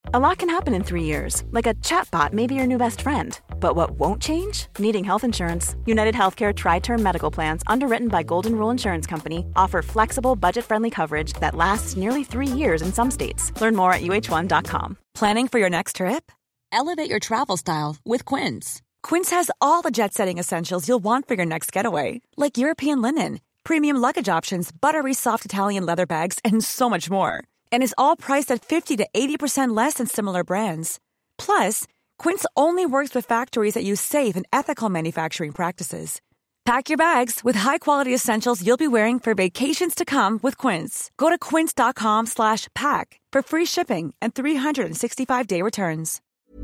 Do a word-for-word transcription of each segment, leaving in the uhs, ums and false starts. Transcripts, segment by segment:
A lot can happen in three years, like a chatbot may be your new best friend. But what won't change? Needing health insurance. United Healthcare Tri-Term Medical Plans, underwritten by Golden Rule Insurance Company, offer flexible, budget-friendly coverage that lasts nearly three years in some states. Learn more at U H one dot com. Planning for your next trip? Elevate your travel style with Quince. Quince has all the jet-setting essentials you'll want for your next getaway, like European linen, premium luggage options, buttery soft Italian leather bags, and so much more. And is all priced at fifty to eighty percent less than similar brands. Plus, Quince only works with factories that use safe and ethical manufacturing practices. Pack your bags with high-quality essentials you'll be wearing for vacations to come with Quince. Go to quince.com slash pack for free shipping and three sixty-five day returns.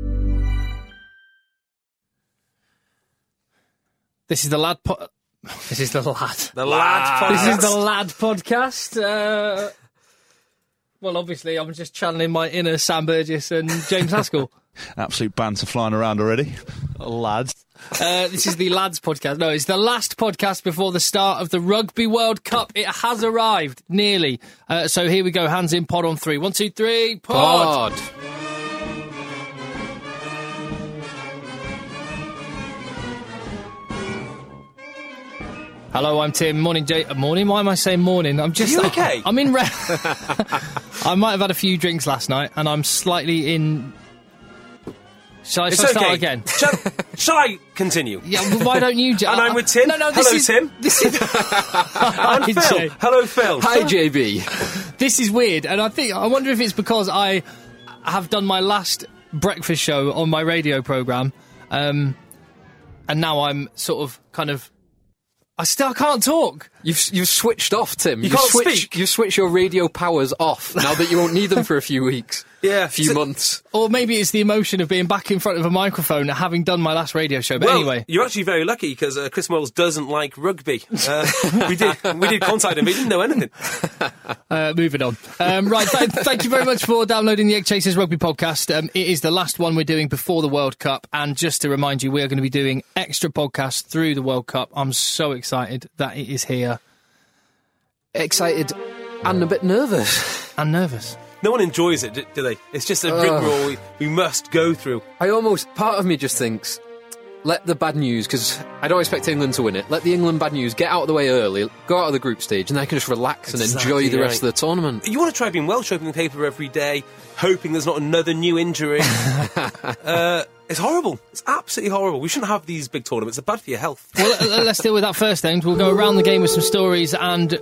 This is the lad. Po- this is the lad. The lad. Podcast. This is the lad podcast. Uh, well, obviously, I'm just channeling my inner Sam Burgess and James Haskell. Absolute banter flying around already. Lads. Uh, this is the lads podcast. No, it's the last podcast before the start of the Rugby World Cup. It has arrived, nearly. Uh, so here we go. Hands in, pod on three. One, two, three, pod. pod. Hello, I'm Tim. Morning, Jay. Uh, morning? Why am I saying morning? I'm just. Are you okay? I'm in. Re- I might have had a few drinks last night, and I'm slightly in. Shall I, it's shall I start okay. again? Shall, shall I continue? Yeah. Well, why don't you? J- and I'm with Tim. No, no. This Hello, is, Tim. This is. and Hi, Phil. Jay. Hello, Phil. Hi, J B. This is weird, and I think I wonder if it's because I have done my last breakfast show on my radio program, um, and now I'm sort of kind of. I still can't talk. You've you've switched off, Tim. You you've can't switched, speak. You've switched your radio powers off now that you won't need them for a few weeks. Yeah, a few so, months. Or maybe it's the emotion of being back in front of a microphone, having done my last radio show. But well, anyway, you're actually very lucky because uh, Chris Moyles doesn't like rugby. Uh, we did we did contact him. He didn't know anything. Uh, moving on. Um, right, th- thank you very much for downloading the Egg Chasers Rugby Podcast. Um, it is the last one we're doing before the World Cup, and just to remind you, we are going to be doing extra podcasts through the World Cup. I'm so excited that it is here. Excited and a bit nervous. And nervous. No one enjoys it, do they? It's just a rigmarole we, we must go through. I almost, part of me just thinks, let the bad news, because I don't expect England to win it, let the England bad news get out of the way early, go out of the group stage, and then I can just relax Exactly and enjoy the right. rest of the tournament. You want to try being Welsh, opening the paper every day, hoping there's not another new injury. uh, it's horrible. It's absolutely horrible. We shouldn't have these big tournaments. They're bad for your health. Well, let's deal with that first then. We'll go around the game with some stories, and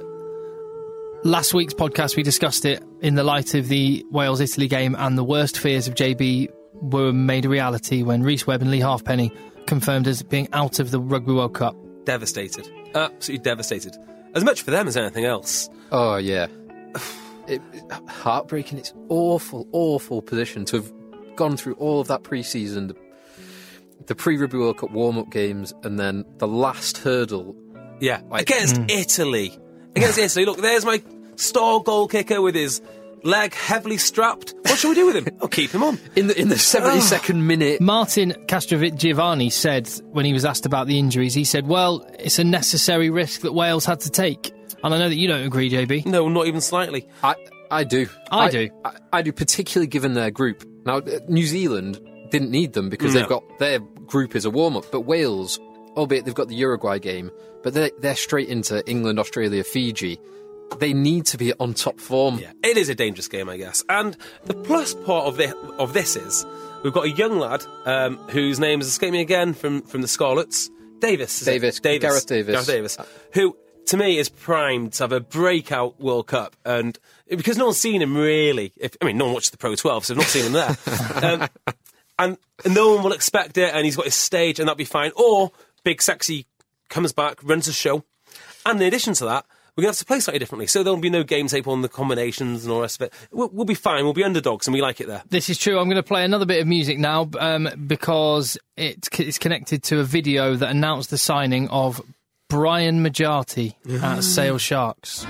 last week's podcast we discussed it in the light of the Wales-Italy game, and the worst fears of J B were made a reality when Rhys Webb and Lee Halfpenny confirmed as being out of the Rugby World Cup. Devastated. Absolutely devastated. As much for them as anything else. Oh, yeah. it, it, heartbreaking. It's awful, awful position to have gone through all of that pre-season, the, the pre-Rugby World Cup warm-up games, and then the last hurdle. Yeah, like, against mm. Italy. Against Italy. Look, there's my star goal kicker with his leg heavily strapped. What shall we do with him? I'll keep him on. In the in the seventy-second minute. Martin Castrovic-Giovanni said, when he was asked about the injuries, he said, well, it's a necessary risk that Wales had to take. And I know that you don't agree, J B. No, not even slightly. I, I do. I, I do. I, I do, particularly given their group. Now, New Zealand didn't need them because No. they've got their group is a warm-up. But Wales, albeit they've got the Uruguay game, but they're, they're straight into England, Australia, Fiji. They need to be on top form. Yeah, it is a dangerous game, I guess. And the plus part of this, of this is we've got a young lad um, whose name is escaping me again from, from the Scarlets. Davis. is Davis. it? Davis. Gareth Davis. Gareth Davis. Who, to me, is primed to have a breakout World Cup. And because no one's seen him really. If, I mean, no one watched the Pro twelve, so I've not seen him there. um, and, and no one will expect it, and he's got his stage, and that'll be fine. Or Big Sexy comes back, runs a show. And in addition to that, we're going to have to play slightly differently, so there'll be no game tape on the combinations and all the rest of it. We'll, we'll be fine, we'll be underdogs, and we like it there. This is true. I'm going to play another bit of music now um, because it, it's connected to a video that announced the signing of Brian Majati at Sale Sharks.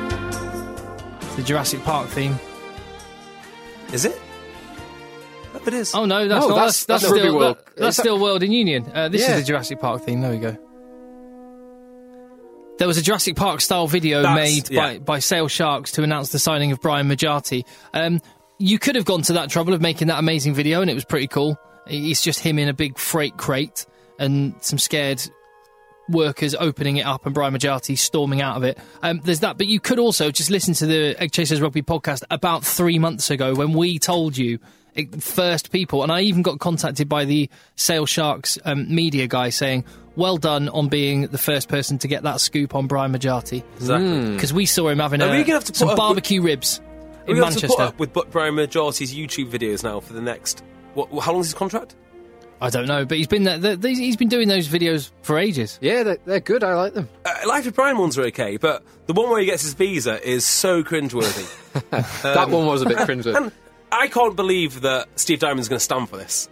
It's the Jurassic Park theme. Is it? Yep, it is. Oh, no, that's Oh, not. that's- That's, that's, that's Rugby still, World. that- that's Is that- still World in Union. Uh, this Yeah. is the Jurassic Park theme. There we go. There was a Jurassic Park style video That's- made yeah. by, by Sale Sharks to announce the signing of Brian Majati. Um, you could have gone to that trouble of making that amazing video, and it was pretty cool. It's just him in a big freight crate and some scared workers opening it up and Brian Majati storming out of it. Um, there's that, but you could also just listen to the Egg Chasers Rugby podcast about three months ago when we told you, first people, and I even got contacted by the Sale Sharks um, media guy saying, well done on being the first person to get that scoop on Brian Majati. Exactly. Because we saw him having Are a, we gonna have to put some up barbecue ribs Are in we going to put Manchester. up with Brian Majati's YouTube videos now for the next... What, how long is his contract? I don't know, but he's been there, the, these- he's been doing those videos for ages. Yeah, they're, they're good. I like them. Uh, Life of Brian ones are okay, but the one where he gets his visa is so cringeworthy. that one was a bit cringeworthy. And I can't believe that Steve Diamond's going to stand for this.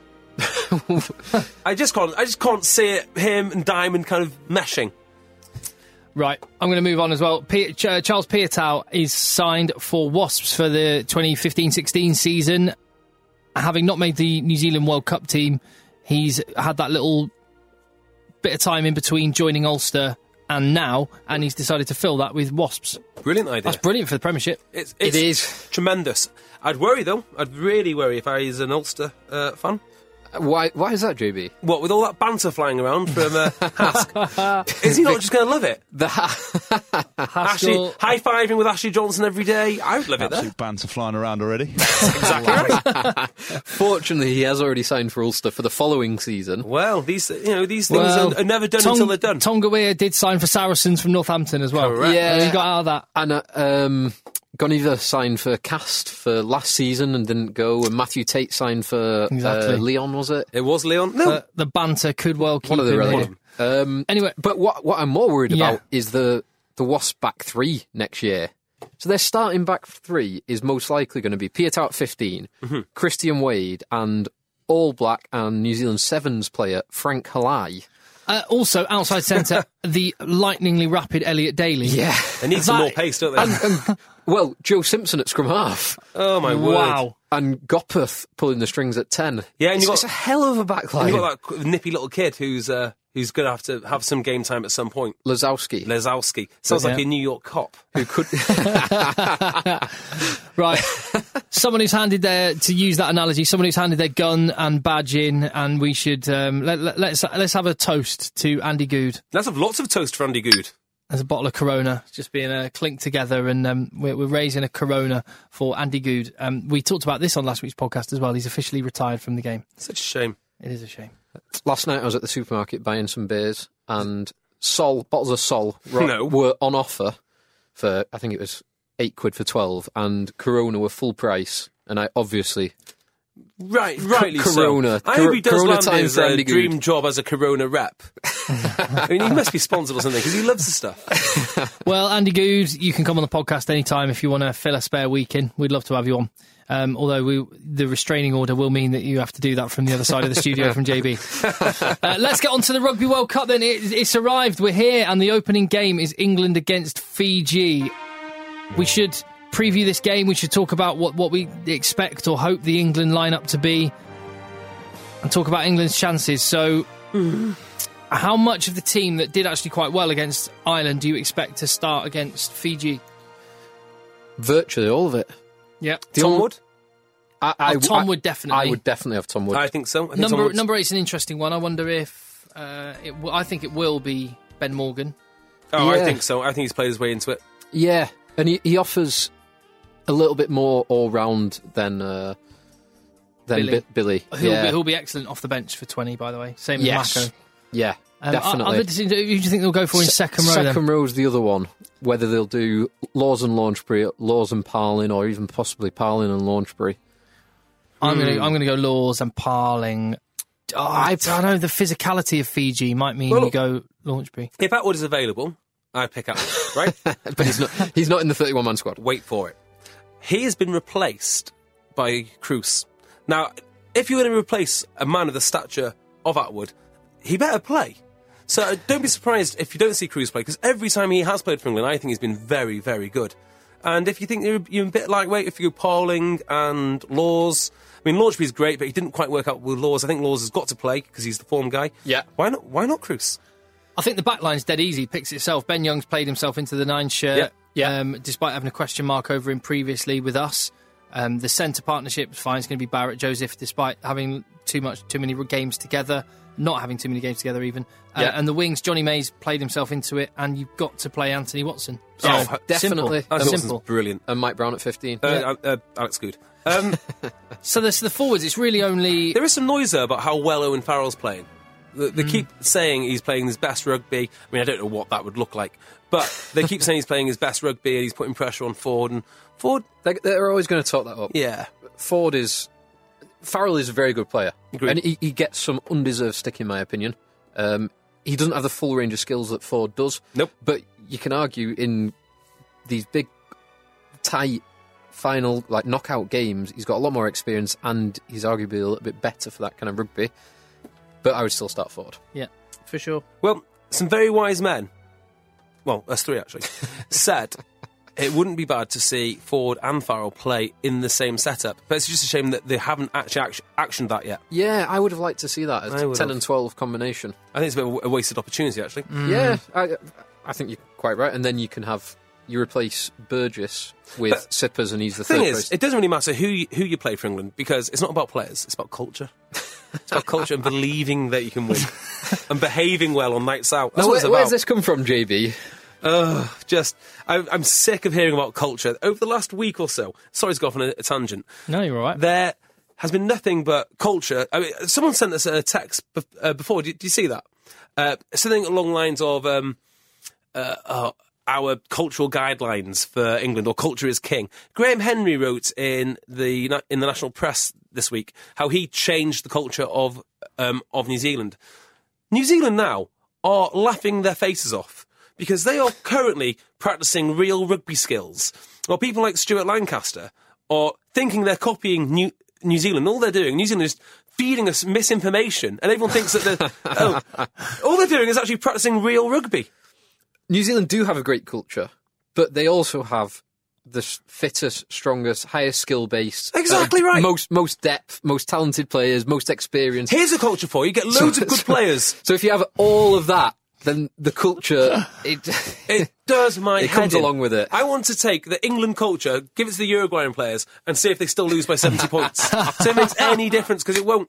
I just can't. I just can't see it. Him and Diamond kind of meshing. Right, I'm going to move on as well. P- Ch- uh, Charles Piatow is signed for Wasps for the twenty fifteen sixteen season. Having not made the New Zealand World Cup team, he's had that little bit of time in between joining Ulster and now, and he's decided to fill that with Wasps. Brilliant idea. That's brilliant for the Premiership. It's, it's It is. tremendous. I'd worry though. I'd really worry if I was an Ulster uh, fan. Why Why is that, J B? What, with all that banter flying around from uh, Hask? Is he not just going to love it? The ha- Ashley, Haskell- high-fiving with Ashley Johnson every day. I would love it there. Absolute banter flying around already. Exactly right. Fortunately, he has already signed for Ulster for the following season. Well, these you know these things Well, are, are never done Tong- until they're done. Tonga Weir did sign for Saracens from Northampton as well. Correct. Yeah. He got out of that. And uh, um, Goniva signed for Cast for last season and didn't go. And Matthew Tate signed for Exactly. uh, Leon, was it? It was Leon. No, The, the banter could well keep One of the him relevant. here. Um, Anyway, but what what I'm more worried Yeah. about is the the Wasp back three next year. So their starting back three is most likely going to be Piatow at fifteen, Mm-hmm. Christian Wade, and All Black and New Zealand Sevens player Frank Halai. Uh, also, outside centre, the lightningly rapid Elliot Daly. Yeah. they need some that- more pace, don't they? and, well, Joe Simpson at scrum half. oh my word! Wow. And Gopeth pulling the strings at ten. Yeah, and it's, you got- it's a hell of a backline. And you got that qu- nippy little kid who's uh, who's going to have to have some game time at some point. Lazowski, Lesowski sounds like Yeah. a New York cop. who could. Right. Someone who's handed their, to use that analogy, someone who's handed their gun and badge in, and we should, um, let, let, let's, let's have a toast to Andy Good. Let's have lots of toast for Andy Good. There's a bottle of Corona just being uh, clinked together, and um, we're, we're raising a Corona for Andy Good. Um, we talked about this on last week's podcast as well. He's officially retired from the game. Such a shame. It is a shame. Last night I was at the supermarket buying some beers, and Sol bottles of Sol were, No. were on offer for I think it was eight quid for twelve, and Corona were full price. And I obviously Right, rightly Corona. so. I Cor- hope he does Corona land time his for uh, Andy dream Good. job as a Corona rep. I mean, he must be sponsored or something because he loves the stuff. Well, Andy Good, you can come on the podcast anytime if you want to fill a spare week in. We'd love to have you on. Um, although we, the restraining order will mean that you have to do that from the other side of the studio from J B. Uh, let's get on to the Rugby World Cup then. It, it's arrived. We're here, and the opening game is England against Fiji. We should preview this game. We should talk about what, what we expect or hope the England lineup to be, and talk about England's chances. So, how much of the team that did actually quite well against Ireland do you expect to start against Fiji? Virtually all of it. Yeah, The Tom only- Wood? I, I, Oh, Tom I- Wood definitely. I would definitely have Tom Wood. I think so. I think Tom Number Wood's- number eight's an interesting one. I wonder if uh, it w- I think it will be Ben Morgan. Oh, I Yeah. think so. I think he's played his way into it. Yeah, and he, he offers a little bit more all round than uh, than Billy. Bi- Billy. He'll, yeah. be, he'll be excellent off the bench for twenty. By the way, same yes. as Mako. Yeah, Um, definitely. Other decisions, who do you think they'll go for in Se- second row? Second then? row's the other one. Whether they'll do Laws and Launchbury, Laws and Parlin, or even possibly Parlin and Launchbury. I'm gonna I'm gonna go Laws and Parling. Oh, I don't know. The physicality of Fiji might mean Well, you go Launchbury. If Atwood is available, I pick Atwood, right? But he's not. He's not in the thirty-one man squad. Wait for it. He has been replaced by Cruz. Now, if you're going to replace a man of the stature of Atwood, he better play. So uh, don't be surprised if you don't see Cruz play, because every time he has played for England, I think he's been very, very good. And if you think you're, you're a bit lightweight, if you go Parling and Laws, I mean, Launchbury's great, but he didn't quite work out with Laws. I think Laws has got to play because he's the form guy. Yeah. Why not? Why not Cruz? I think the back line's dead easy. Picks itself. Ben Young's played himself into the nine shirt, Yeah, yeah. Um, despite having a question mark over him previously with us. Um, the centre partnership is fine. It's going to be Barrett Joseph, despite having too much, too many games together, not having too many games together even. Uh, Yeah. And the wings, Johnny Mays played himself into it, and you've got to play Anthony Watson. So, Oh, definitely. Simple. That's simple. brilliant. And Mike Brown at fifteen. Uh, Yeah. uh, uh, Alex Good. Um, So there's the forwards. It's really only there is some noise there about how well Owen Farrell's playing. They, they keep saying he's playing his best rugby. I mean, I don't know what that would look like, but they keep saying he's playing his best rugby and he's putting pressure on Ford. And Ford, They, they're always going to talk that up. yeah, Ford is... Farrell is a very good player. Agreed. And he, he gets some undeserved stick, in my opinion. Um, he doesn't have the full range of skills that Ford does. Nope. But you can argue in these big, tight, final, like, knockout games, he's got a lot more experience and he's arguably a little bit better for that kind of rugby. But I would still start Ford. yeah, for sure. Well, some very wise men, well, us three actually, said it wouldn't be bad to see Ford and Farrell play in the same setup. But it's just a shame that they haven't actually act- actioned that yet. Yeah, I would have liked to see that as I would ten have. and twelve combination. I think it's a bit of a wasted opportunity, actually. Yeah, I, I think you're quite right. And then you can have, you replace Burgess with But Sippers and he's the The thing third is, place. it doesn't really matter who you, who you play for England because it's not about players, it's about culture. It's about culture and believing that you can win and behaving well on nights out. That's Now, what it's where, about. where's this come from, J B? Ugh, just, I, I'm sick of hearing about culture. Over the last week or so, sorry to go off on a, a tangent, No, you're all right. there has been nothing but culture. I mean, someone sent us a text bef- uh, before. Did, did you see that? Uh, something along the lines of um, uh, uh, our cultural guidelines for England, or culture is king. Graham Henry wrote in the na- in the national press this week how he changed the culture of um, of New Zealand. New Zealand now are laughing their faces off because they are currently practicing real rugby skills. Or people like Stuart Lancaster are thinking they're copying New, New Zealand. All they're doing, New Zealand is feeding us misinformation, and everyone thinks that they're, oh, all they're doing is actually practicing real rugby. New Zealand do have a great culture, but they also have the s- fittest, strongest, highest skill base. Exactly right. Most most depth, most talented players, most experience. Here's a culture for you. Get loads of good players. So if you have all of that, then the culture it It does my It head comes in. along with it. I want to take the England culture, give it to the Uruguayan players, and see if they still lose by seventy points. So it makes any difference, because it won't.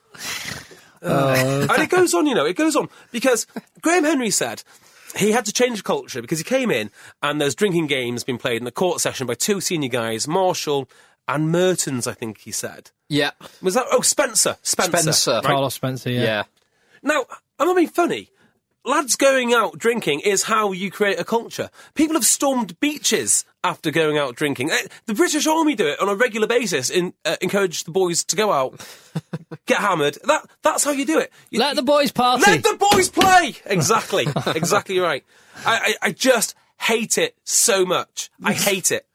Uh, and it goes on, you know, it goes on. Because Graham Henry said he had to change culture because he came in and there's drinking games being played in the court session by two senior guys, Marshall and Mertens, I think he said. yeah. Was that? Oh, Spencer. Spencer. Spencer. Right. Carlos Spencer, yeah. Yeah. Now, I'm not being funny. Lads going out drinking is how you create a culture. People have stormed beaches after going out drinking. Eh, The British Army do it on a regular basis, in, uh, encourage the boys to go out, get hammered. That That's how you do it. You- Let the boys party. Let the boys play! Exactly. Exactly right. I, I, I just hate it so much. I hate it.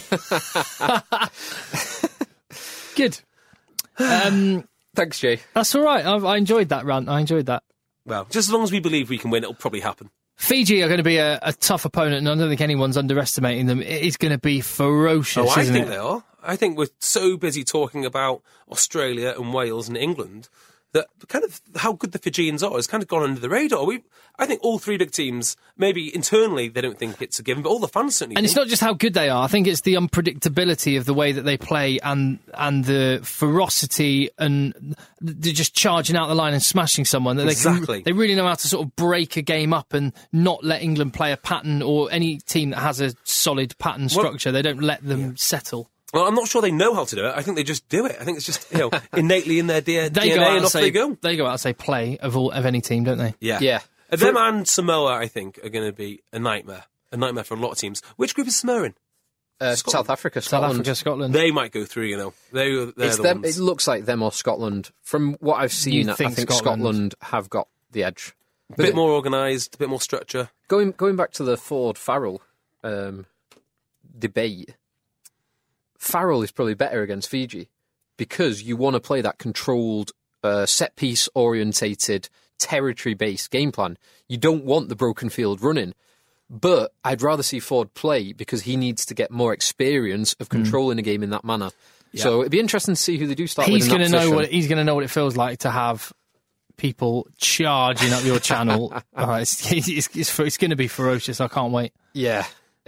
Good. Um, Thanks, Jay. that's all right. I, I enjoyed that rant. I enjoyed that. Well, just as long as we believe we can win, it'll probably happen. Fiji are going to be a, a tough opponent, and I don't think anyone's underestimating them. It is going to be ferocious, Oh, I isn't think it? they are. I think we're so busy talking about Australia and Wales and England that kind of how good the Fijians are has kind of gone under the radar. We, I think all three big teams, maybe internally they don't think it's a given, but all the fans certainly And think. it's not just how good they are. I think it's the unpredictability of the way that they play, and and the ferocity, and they're just charging out the line and smashing someone. That Exactly. They, can, they really know how to sort of break a game up and not let England play a pattern, or any team that has a solid pattern structure. They don't let them settle. Well, I'm not sure they know how to do it. I think they just do it. I think it's just, you know, innately in their D N A, They go out and and off say, they go. They go out and say play of all of any team, don't they? Yeah. Yeah. Uh, Them and Samoa, I think, are going to be a nightmare. A nightmare for a lot of teams. Which group is Samoa in? Uh, Scotland. South Africa, South Scotland. Africa, Scotland. They might go through, you know. They, they're It's the them. ones. It looks like them or Scotland. From what I've seen, You I think think Scotland. Scotland have got the edge. a bit more organised, a bit more structure. Going going back to the Ford Farrell um, debate, Farrell is probably better against Fiji because you want to play that controlled, uh, set piece orientated, territory based game plan. You don't want the broken field running. But I'd rather see Ford play because he needs to get more experience of controlling a game in that manner. So it'd be interesting to see who they do start He's with. going in to that know position. what he's going to know what it feels like to have people charging up your channel. Oh, it's, it's, it's, it's going to be ferocious. I can't wait. Yeah.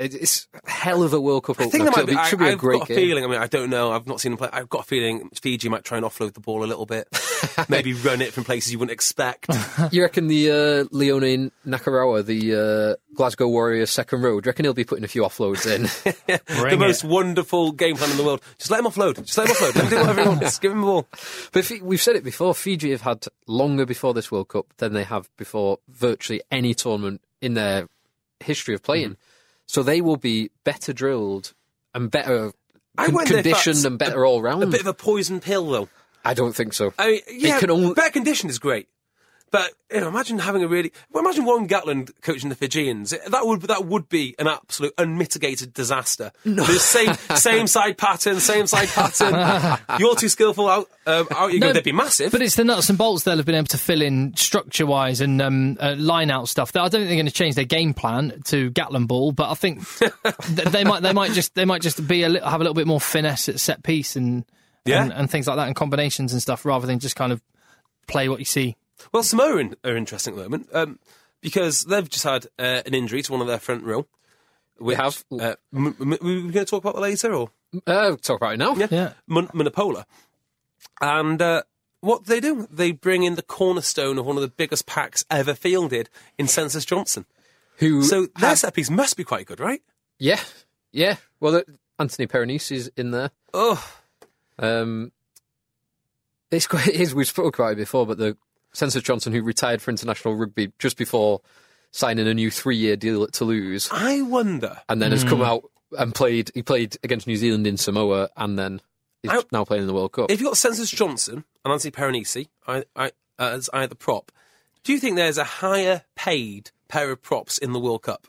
It's a hell of a World Cup I opener. think there might It'll be, be, should I, be a I've great got a game. feeling, I mean, I don't know, I've not seen them play. I've got a feeling Fiji might try and offload the ball a little bit. Maybe run it from places you wouldn't expect. You reckon the uh, Leone Nakarawa, the uh, Glasgow Warriors second row, do you reckon he'll be putting a few offloads in? The most wonderful game plan in the world. Just let him offload. Just let him offload. Let him do whatever he wants. Give him the ball. But Fi- we've said it before, Fiji have had longer before this World Cup than they have before virtually any tournament in their history of playing. Mm-hmm. So they will be better drilled and better I con- wonder if conditioned that's and better a, all round. A bit of a poison pill, though. I don't think so. I mean, yeah, can only- better condition is great. But you know, imagine having a really. Well, imagine Warren Gatland coaching the Fijians. That would that would be an absolute unmitigated disaster. No. The same same side pattern, same side pattern. You're too skillful. Out, um, out you No, go. They'd be massive. But it's the nuts and bolts they'll have been able to fill in structure-wise and um, uh, line-out stuff. I don't think they're going to change their game plan to Gatland ball, but I think th- they might they might just they might just be a li- have a little bit more finesse at set piece and, Yeah. and and things like that and combinations and stuff rather than just kind of play what you see. Well, Samoa are, in, are interesting at the moment um, because they've just had uh, an injury to one of their front row. We have. Uh, m- m- we're going to talk about that later, or Uh, we'll talk about it now. yeah, Yeah. Mun- Manapola. And uh, what do they do? They bring in the cornerstone of one of the biggest packs ever fielded in Census Johnson. Who So their have- set piece must be quite good, right? Yeah, yeah. Well, uh, Anthony Peronisi is in there. Oh, Um, it's quite. It is, we've spoken about it before, but the Census Johnson, who retired for international rugby just before signing a new three-year deal at Toulouse, I wonder. and then has come out and played. He played against New Zealand in Samoa, and then is I- now playing in the World Cup. If you've got Census Johnson and Anthony Peronisi I, I, uh, as either prop, do you think there's a higher paid pair of props in the World Cup?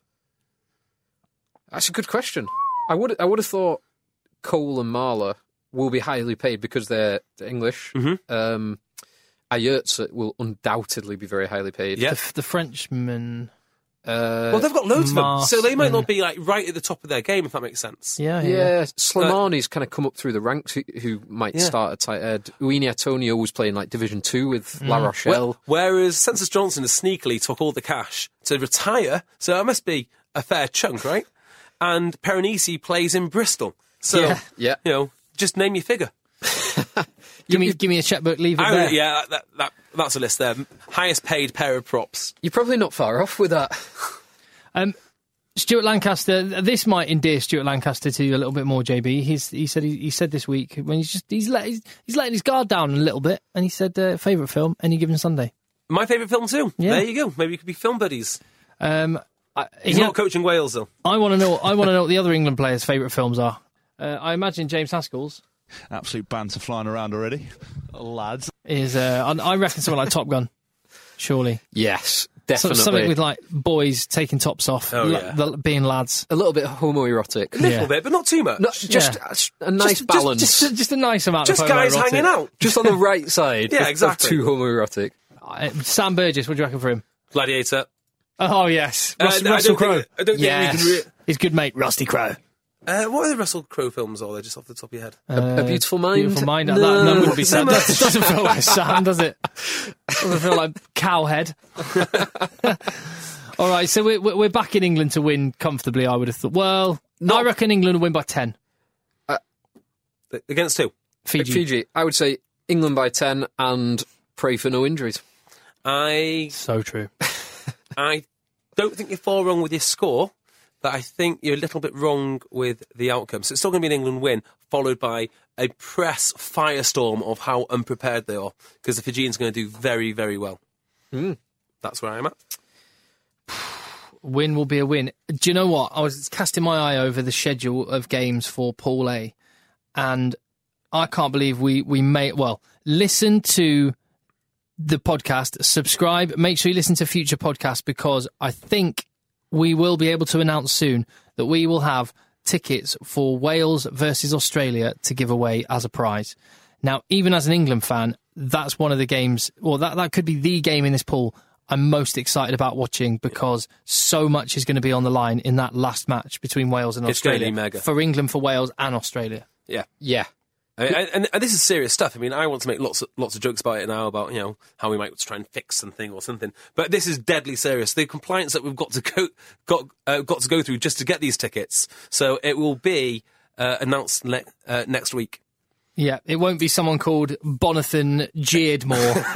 That's a good question. I would. I would have thought Cole and Marler will be highly paid because they're, they're English. Mm-hmm. Um, Ayertz will undoubtedly be very highly paid. Yeah. The, the Frenchman. Uh, Well, they've got loads of them, Mars so they might and- not be like right at the top of their game, if that makes sense. Yeah, yeah, yeah. Slimani's kind of come up through the ranks. Who, who might Yeah. start at tight end? Uini Atonio was playing like Division Two with La Rochelle. Wh- Whereas Census Johnson has sneakily took all the cash to retire, so that must be a fair chunk, right? And Peronisi plays in Bristol, so Yeah. Yeah. you know, just name your figure. Give me, give me a checkbook, leave it I there. would, yeah, that, that, that, that's a list there. Highest paid pair of props. You're probably not far off with that. Um, Stuart Lancaster. This might endear Stuart Lancaster to you a little bit more, J B. He's, he said he, he said this week when he's just he's, let, he's he's letting his guard down a little bit, and he said uh, favourite film Any Given Sunday. My favourite film too. Yeah. There you go. Maybe you could be film buddies. Um, I, He's yeah, not coaching Wales though. I want to know. I want to know what the other England players' favourite films are. Uh, I imagine James Haskell's Absolute banter flying around already. Lads. is. Uh, I I reckon something like Top Gun. Surely, Yes, so, definitely. something with like boys taking tops off, Oh, la- yeah. the- being lads. a little bit homoerotic. A little Yeah. bit, but not too much. No, just a, a nice Just- balance. Just, just, just a nice amount. Just of guys homoerotic. hanging out. Just on the right side. Yeah, of- exactly. Of too homoerotic. Uh, Sam Burgess, what do you reckon for him? Gladiator. Oh yes, Uh, Rus- I Russell don't Crowe. think- I don't think we yes, can re- his good mate Rusty Crowe. Uh, what are the Russell Crowe films are there, just off the top of your head? A, a Beautiful Mind. Beautiful Mind. No. That, that wouldn't be So Sam. much. That doesn't feel like Sam, does it? Doesn't feel like Cowhead. All right, so we're we're back in England to win comfortably. I would have thought. Well, I reckon England will win by ten. Against who? Fiji. Fiji. I would say England by ten and pray for no injuries. I So true. I don't think you're far wrong with your score, but I think you're a little bit wrong with the outcome. So it's still going to be an England win, followed by a press firestorm of how unprepared they are, because the Fijians are going to do very, very well. Mm. That's where I'm at. Win will be a win. Do you know what? I was casting my eye over the schedule of games for Pool A, and I can't believe we, we may... Well, listen to the podcast, subscribe, make sure you listen to future podcasts, because I think we will be able to announce soon that we will have tickets for Wales versus Australia to give away as a prize. Now, even as an England fan, that's one of the games... Well, that, that could be the game in this pool I'm most excited about watching, because so much is going to be on the line in that last match between Wales and It's going to Australia. be mega. For England, for Wales and Australia. Yeah. Yeah. And, and, and this is serious stuff. I mean, I want to make lots of, lots of jokes about it now, about, you know, how we might try and fix something or something. But this is deadly serious. The compliance that we've got to go got uh, got to go through just to get these tickets. So it will be uh, announced le- uh, next week. Yeah, it won't be someone called Bonathan Jeardmore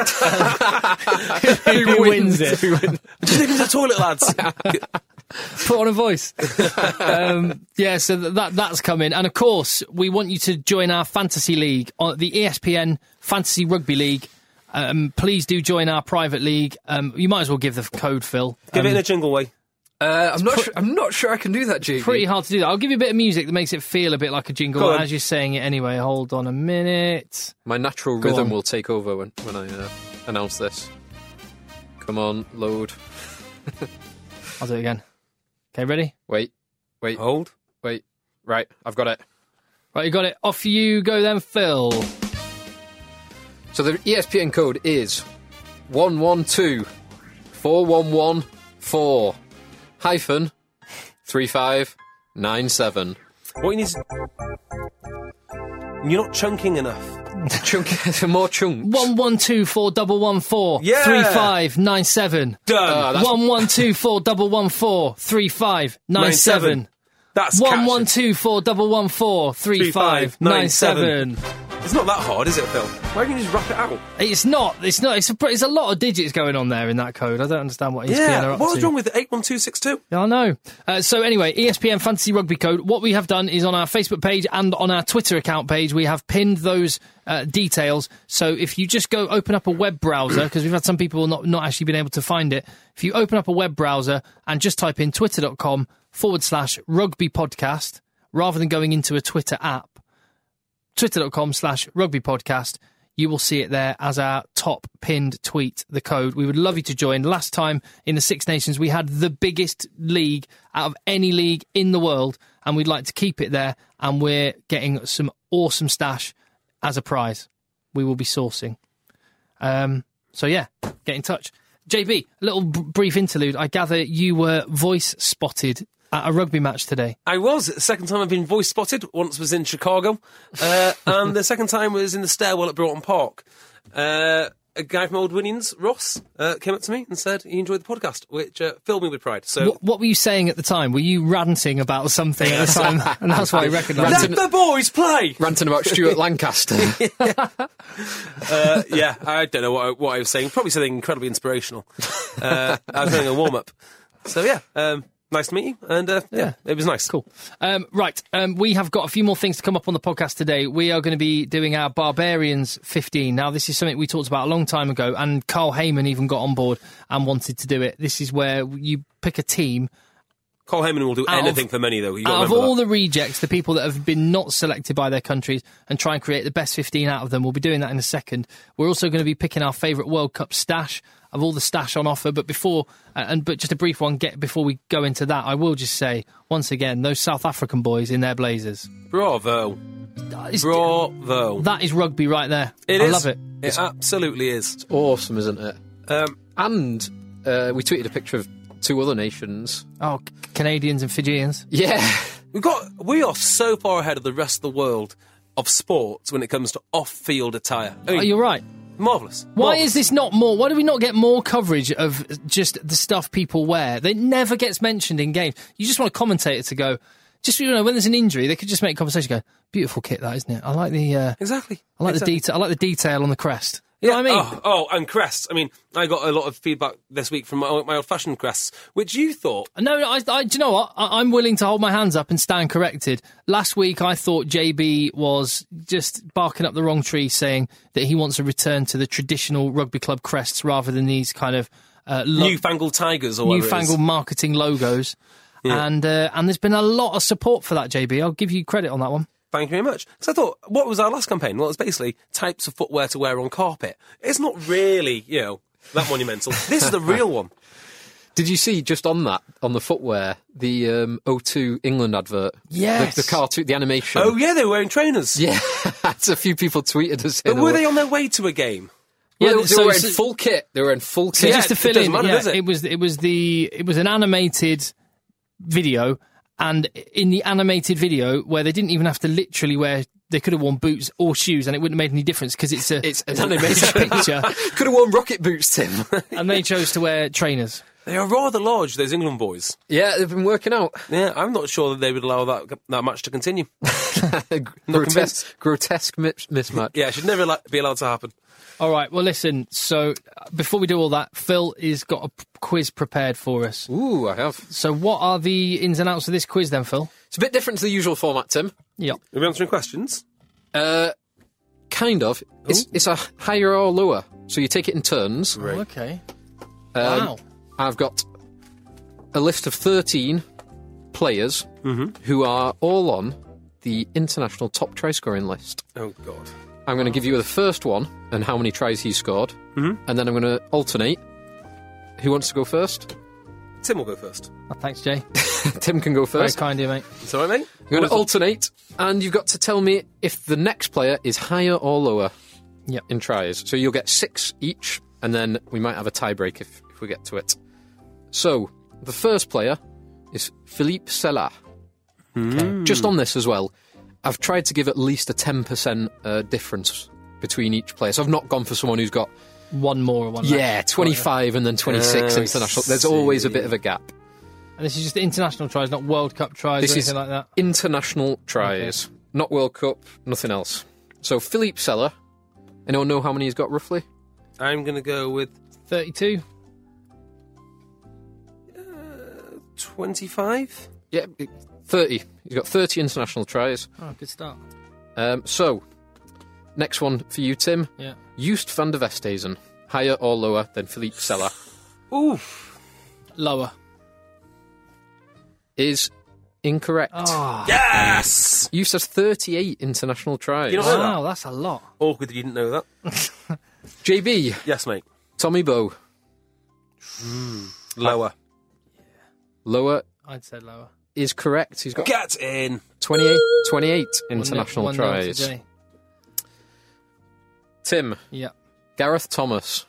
who, who wins it. Just leave me to the toilet, lads. Put on a voice. um, yeah, so that that's coming. And of course, we want you to join our fantasy league, on the E S P N Fantasy Rugby League. Um, please do join our private league. Um, you might as well give the code, Phil. Give um, it in a jingle way. Uh, I'm not. Pr- sure, I'm not sure I can do that, J B. Pretty hard to do that. I'll give you a bit of music that makes it feel a bit like a jingle as you're saying it anyway. Hold on a minute. My natural Go rhythm on. will take over when when I uh, announce this. Come on, load. I'll do it again. Okay, ready? Wait, wait, Hold. wait. Right, I've got it. Right, you got it. Off you go then, Phil. So the E S P N code is one one two four one one four hyphen three five nine seven. What you need to... You're not chunking enough. Chunk, more chunks. One one two four double one four Yeah. three five nine seven. Done. Uh, that's- One one two four double one four three five nine seven. That's One catching. one two four double one four three five nine seven. It's not that hard, is it, Phil? Why don't you just rap it out? It's not. It's not. It's a, it's a lot of digits going on there in that code. I don't understand what E S P N are Yeah. up What was to. wrong with eight one two six two? Yeah, I know. Uh, so anyway, E S P N Fantasy Rugby Code. What we have done is on our Facebook page and on our Twitter account page, we have pinned those uh, details. So if you just go open up a web browser, because we've had some people not, not actually been able to find it. If you open up a web browser and just type in twitter.com forward slash rugby podcast, rather than going into a Twitter app, twitter.com slash rugby podcast, you will see it there as our top pinned tweet, the code. We would love you to join. Last time in the Six Nations, we had the biggest league out of any league in the world, and we'd like to keep it there, and we're getting some awesome stash as a prize. We will be sourcing. Um, so yeah, get in touch. J B, a little b- brief interlude. I gather you were voice spotted at a rugby match today. I was. The second time I've been voice spotted. Once was in Chicago. Uh, and the second time was in the stairwell at Broughton Park. Uh, a guy from Old Winnians, Ross, uh, came up to me and said he enjoyed the podcast, which uh, filled me with pride. So, What, what were you saying at the time? Were you ranting about something at the time? And that's why I recognised let it. the boys play! Ranting about Stuart Lancaster. Uh, yeah, I don't know what I, what I was saying. Probably something incredibly inspirational. Uh, I was doing a warm-up. So, yeah, um, nice to meet you. And, uh, yeah, it was nice. Cool. Um, right, um, we have got a few more things to come up on the podcast today. We are going to be doing our Barbarians fifteen. Now, this is something we talked about a long time ago, and Carl Heyman even got on board and wanted to do it. This is where you pick a team. Cole Heyman will do Out of- anything for money, though. You Out got of all the rejects, the people that have been not selected by their countries, and try and create the best fifteen out of them. We'll be doing that in a second. We're also going to be picking our favourite World Cup stash of all the stash on offer. But before, uh, and but just a brief one, get before we go into that, I will just say once again, those South African boys in their blazers. Bravo. It's- Bravo. That is rugby right there. It I is. love it. It absolutely is. Awesome, isn't it? Um, And uh, we tweeted a picture of two other nations. Oh, C- Canadians and Fijians. Yeah. we've got, we are so far ahead of the rest of the world of sports when it comes to off-field attire. I mean, Oh, you're right. marvellous. Why Marvellous. is this not more? Why do we not get more coverage of just the stuff people wear? It never gets mentioned in games. You just want a commentator to go, just, you know, when there's an injury, they could just make a conversation go, beautiful kit that, isn't it? I like the, uh, Exactly. I like exactly. the detail. I like the detail on the crest. You know what I mean? Oh, oh, and crests. I mean, I got a lot of feedback this week from my, my old-fashioned crests, which you thought... No, no, I, I, do you know what? I, I'm willing to hold my hands up and stand corrected. Last week, I thought J B was just barking up the wrong tree, saying that he wants a return to the traditional rugby club crests rather than these kind of uh, lo- Newfangled tigers or whatever it is. newfangled marketing logos. And uh, and there's been a lot of support for that, J B. I'll give you credit on that one. Thank you very much. Because I thought, what was our last campaign? Well, it's basically types of footwear to wear on carpet. It's not really, you know, that monumental. This is the real one. Did you see just on that, on the footwear, the um, O two England advert? Yes. The, the cartoon, the animation. Oh, yeah, they were wearing trainers. Yeah. That's a few people tweeted us. But saying were they they on their way to a game? Yeah, Yeah, they, they so- were wearing so- full kit. They were in full So kit. Yeah, just to it fill doesn't in, matter, yeah, does it? it was it was the it was an animated video, and in the animated video where they didn't even have to literally wear they could have worn boots or shoes, and it wouldn't have made any difference because it's a It's an it's a animation. picture. Could have worn rocket boots, Tim. And they chose to wear trainers. They are rather large, those England boys. Yeah, they've been working out. Yeah, I'm not sure that they would allow that that match to continue. grotesque, convinced. grotesque mis- mismatch. Yeah, it should never li- be allowed to happen. All right, well, listen, so uh, before we do all that, Phil has got a p- quiz prepared for us. Ooh, I have. So what are the ins and outs of this quiz then, Phil? It's a bit different to the usual format, Tim. Yep. Are we answering questions? Uh, kind of. It's, it's a higher or lower, so you take it in turns. Oh, okay. Um, Wow. I've got a list of thirteen players who are all on the international top try scoring list. Oh, God. I'm going to give you the first one and how many tries he scored, mm-hmm. and then I'm going to alternate. Who wants to go first? Tim will go first. Oh, thanks, Jay. Tim can go Very first. kind of you, mate. It's all right, mate? I'm going to alternate, and you've got to tell me if the next player is higher or lower Yep. in tries. So you'll get six each, and then we might have a tiebreak if, if we get to it. So, the first player is Philippe Sella. Okay. Just on this as well, I've tried to give at least a ten percent uh, difference between each player. So I've not gone for someone who's got, One more or one yeah, less. twenty-five and then twenty-six I international. There's always a see. bit of a gap. And this is just international tries, not World Cup tries This or is anything like that. international tries, not World Cup, nothing else. So Philippe Sella, anyone know how many he's got roughly? I'm going to go with thirty-two. twenty-five. Yeah, thirty. He's got thirty international tries. Oh, good start. Um, so, next one for you, Tim. Yeah. Joost van der Westhuizen, higher or lower than Philippe Sella, Oof. Lower. is incorrect. Oh, Yes! Joost has thirty-eight international tries. You know what? wow, that's a lot. Awkward that you didn't know that. J B, Yes, mate. Tommy Bowe, Lower. lower I'd say lower. is correct. He's got Get in. twenty-eight, twenty-eight international one, nil, one, nil tries. to Jay. Tim, Yeah. Gareth Thomas,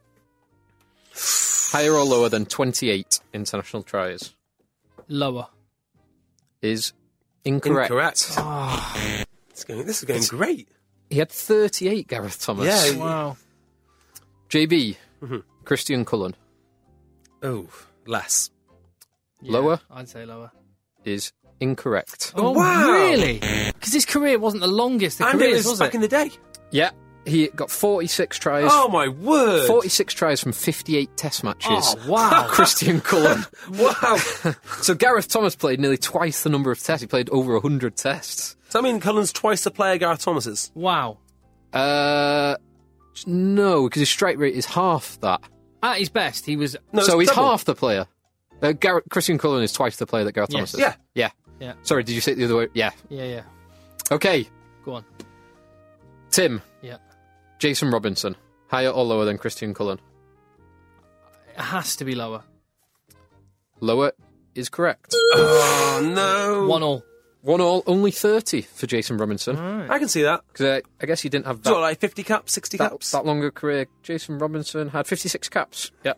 higher or lower than twenty-eight international tries, Lower. is incorrect. Incorrect. It's going, this is going great. He had thirty-eight, Gareth Thomas. Yeah. Wow. J B, Christian Cullen, Oh, less. Yeah, Lower? I'd say lower. is incorrect. Oh, wow. really? Because his career wasn't the longest of And it careers, was was back it? in the day. Yeah, he got forty-six tries. Oh, my word. forty-six tries from fifty-eight test matches. Oh, wow. Christian Cullen. Wow. So Gareth Thomas played nearly twice the number of tests. He played over one hundred tests. Does that mean Cullen's twice the player Gareth Thomas is? Wow. Uh, no, because his strike rate is half that. At his best, he was... No, so it's he's double. half the player. Uh, Gareth, Christian Cullen is twice the player that Gareth Yes. Thomas is. Yeah. Yeah. Yeah. Sorry, did you say it the other way? Yeah. Yeah, yeah. Okay, Go on. Tim, Yeah. Jason Robinson, higher or lower than Christian Cullen? It has to be lower. Lower is correct. Oh, no. One all. One all, only thirty for Jason Robinson. I can see that. Because uh, I guess he didn't have So, that, like fifty caps, sixty that, caps? that longer career. Jason Robinson had fifty-six caps. Yep.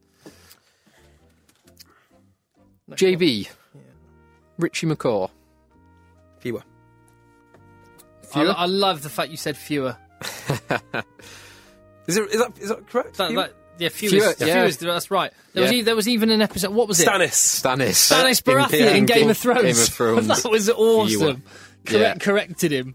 J B, Richie McCaw. Fewer. I, Fewer? I love the fact you said fewer. Is, it, is, that, is that correct? That, Fewer? that, yeah, fewer. Fewer, yeah. Fewers, that's right. There, was Yeah. e- there was even an episode... What was it? Stannis. Stannis. Stannis Baratheon in, Game, of Thrones. Game of Thrones. That was awesome. Fewer. Correct, Yeah. Corrected him.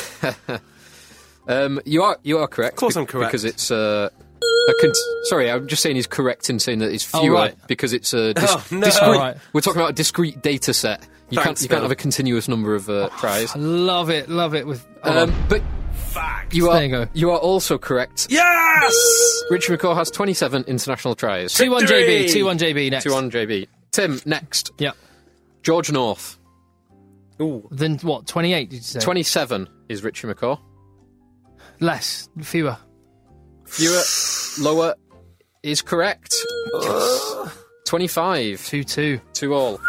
Um, you are you are correct. Of course I'm correct. Because it's uh, a con- sorry, I'm just saying he's correct in saying that it's Oh, fewer right. because it's a dis- Oh, no. discrete. Oh, right. We're talking about a discrete data set. You Thanks, can't you can't Phil. have a continuous number of uh, tries. I love it, love it. With oh, Um, but Fact. you are There you go. you are also correct. Yes! Richie McCaw has twenty-seven international tries. two one J B, Victory! two one J B next. Two on J B. Tim next. Yeah. George North. Ooh. Then what? Twenty-eight? Did you say? twenty-seven is Richie McCaw. Less, fewer. Fewer, lower is correct. twenty-five. Two two. Two all.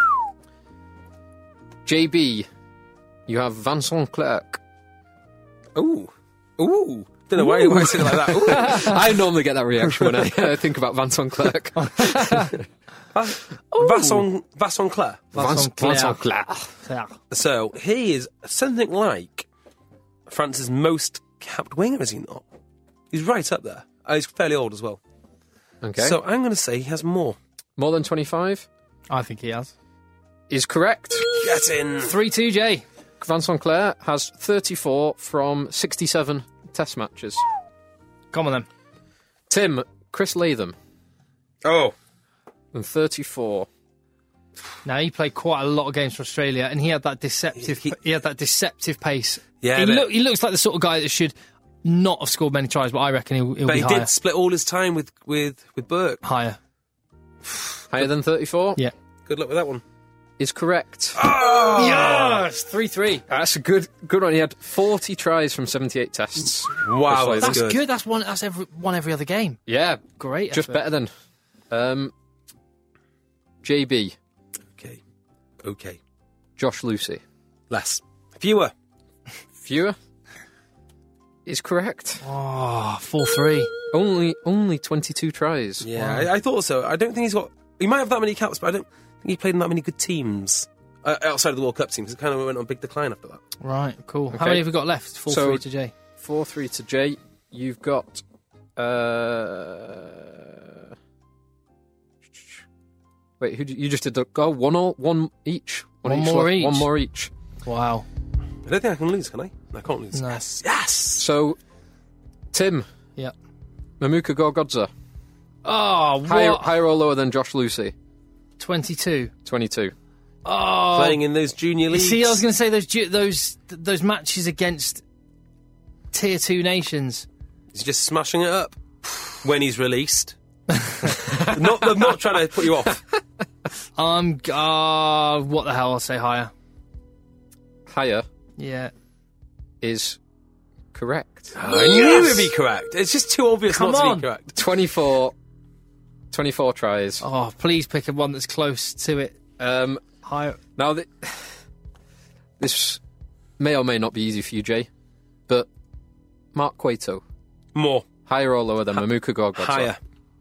J B, you have Vincent Clerc. Ooh. Ooh. Don't know why you said it like that. Ooh. I normally get that reaction when I uh, think about Vincent Clerc. Vasson, Vasson Clare. Vincent Vincent Clerc. Clerc. So he is something like France's most capped winger, is he not? He's right up there. Uh, he's fairly old as well. Okay. So I'm going to say he has more. More than twenty-five I think he has. is correct. Get in. three two, Jay. Vincent Clerc has thirty-four from sixty-seven test matches. Come on then. Tim, Chris Latham, Oh. and thirty-four. Now he played quite a lot of games for Australia, and he had that deceptive. He- He, had that deceptive pace. Yeah, he, but- look, he looks like the sort of guy that should not have scored many tries, but I reckon he'll, he'll But be he higher. did split all his time with, with, with Burke. Higher. Higher than thirty-four? Yeah. Good luck with that one. Is correct. Yes, three three. That's a good good one. He had forty tries from seventy-eight tests. Wow, Chris That's Latham. good. That's one. That's every one every other game. Yeah, Great. just effort. better than. Um, J B, Okay. Okay. Josh Lucy. Less. Fewer. Fewer is correct. Oh, four three. Only only twenty-two tries. Yeah, I, I thought so. I don't think he's got... He might have that many caps, but I don't think he played in that many good teams. Uh, outside of the World Cup teams. It kind of went on a big decline after that. Right. Cool. How Okay. many have we got left? Four So- three to Jay. Four three to Jay. You've got. Uh, wait, who d- you just did the go? One all, one each. One each more lot- each. One more each. Wow. I don't think I can lose, can I? I can't lose. No. Yes. Yes. So, Tim, Yeah. Mamuka Gorgodza, Oh, higher, what? higher or lower than Josh Lucy? twenty-two. Twenty-two. Oh. Playing in those junior leagues. See, I was going to say those ju- those th- those matches against tier two nations. He's just smashing it up when he's released. not, I'm not trying to put you off. Um. Uh, what the hell? I'll say higher. Higher Yeah. is correct. I knew it'd be correct. It's just too obvious Come not to on. be correct. twenty-four. twenty-four tries. Oh, please pick a one that's close to it. Um, Higher. now, th- this may or may not be easy for you, Jay, but Mark Cueto, More. higher or lower than Mamuka Gorgodza? Higher.